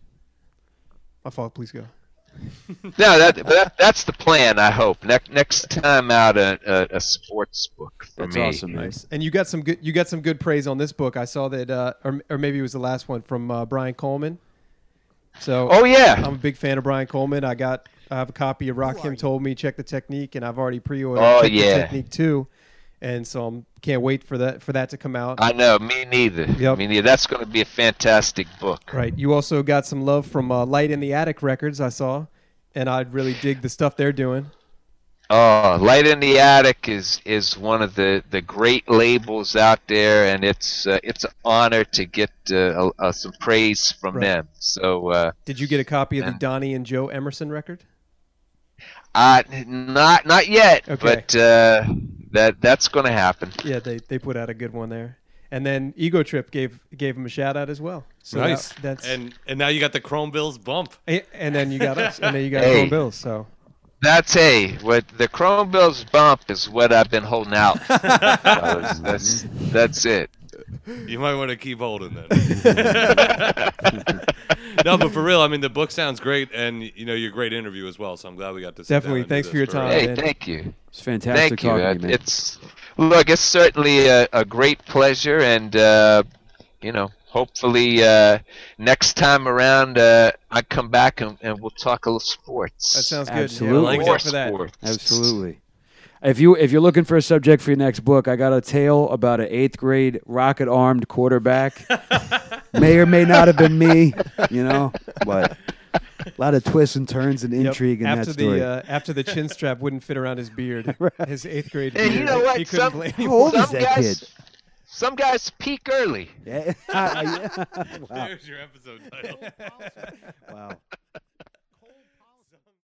my fault. Please go. no, that, but that that's the plan. I hope next next time out a, a, a sports book for That's me. awesome, man. Nice. And you got some good. You got some good praise on this book. I saw that, uh, or or maybe it was the last one from uh, Brian Coleman. So, Oh yeah, I'm a big fan of Brian Coleman. I got. I have a copy of Rock Him Told Me, Check the Technique, and I've already pre-ordered Oh, Check yeah. the Technique too. And so I'm can't wait for that for that to come out. I know. Me neither. Yep. Me neither. That's going to be a fantastic book. Right. You also got some love from uh, Light in the Attic Records, I saw, and I really dig the stuff they're doing. Oh, Light in the Attic is, is one of the, the great labels out there, and it's uh, it's an honor to get uh, uh, some praise from Right. them. So, uh, Did you get a copy of the And- Donnie and Joe Emerson record? I not not yet, Okay. but uh, that that's going to happen. Yeah, they, they put out a good one there. And then Ego Trip gave gave him a shout out as well. So Nice. that- that's and and now you got the Chrome Bills bump. and then you got us, and then you got Hey. Chrome Bills. So That's hey, what the Chrome Bills bump is what I've been holding out. fellas. That's that's it. You might want to keep holding that. No, but for real, I mean, the book sounds great, and you know, you're a great interview as well. So I'm glad we got to sit Definitely. down and do Thanks for this your for time. real. Hey, man. thank you. It's fantastic Thank you. talking Uh, to you, man. It's look, it's certainly a, a great pleasure, and uh, you know, hopefully uh, next time around uh, I come back and, and we'll talk a little sports. that sounds good. Absolutely. Yeah, we'll More look out for that. sports. Absolutely. If you if you're looking for a subject for your next book, I got a tale about an eighth grade rocket armed quarterback. May or may not have been me, you know, but a lot of twists and turns and Yep. intrigue in after that story. the uh, after the chin strap wouldn't fit around his beard, his eighth grade Hey, beard. you know what? He couldn't Some- blame How old is Some that guys, kid? some guys peak early. Yeah. Yeah. Wow. There's your episode title.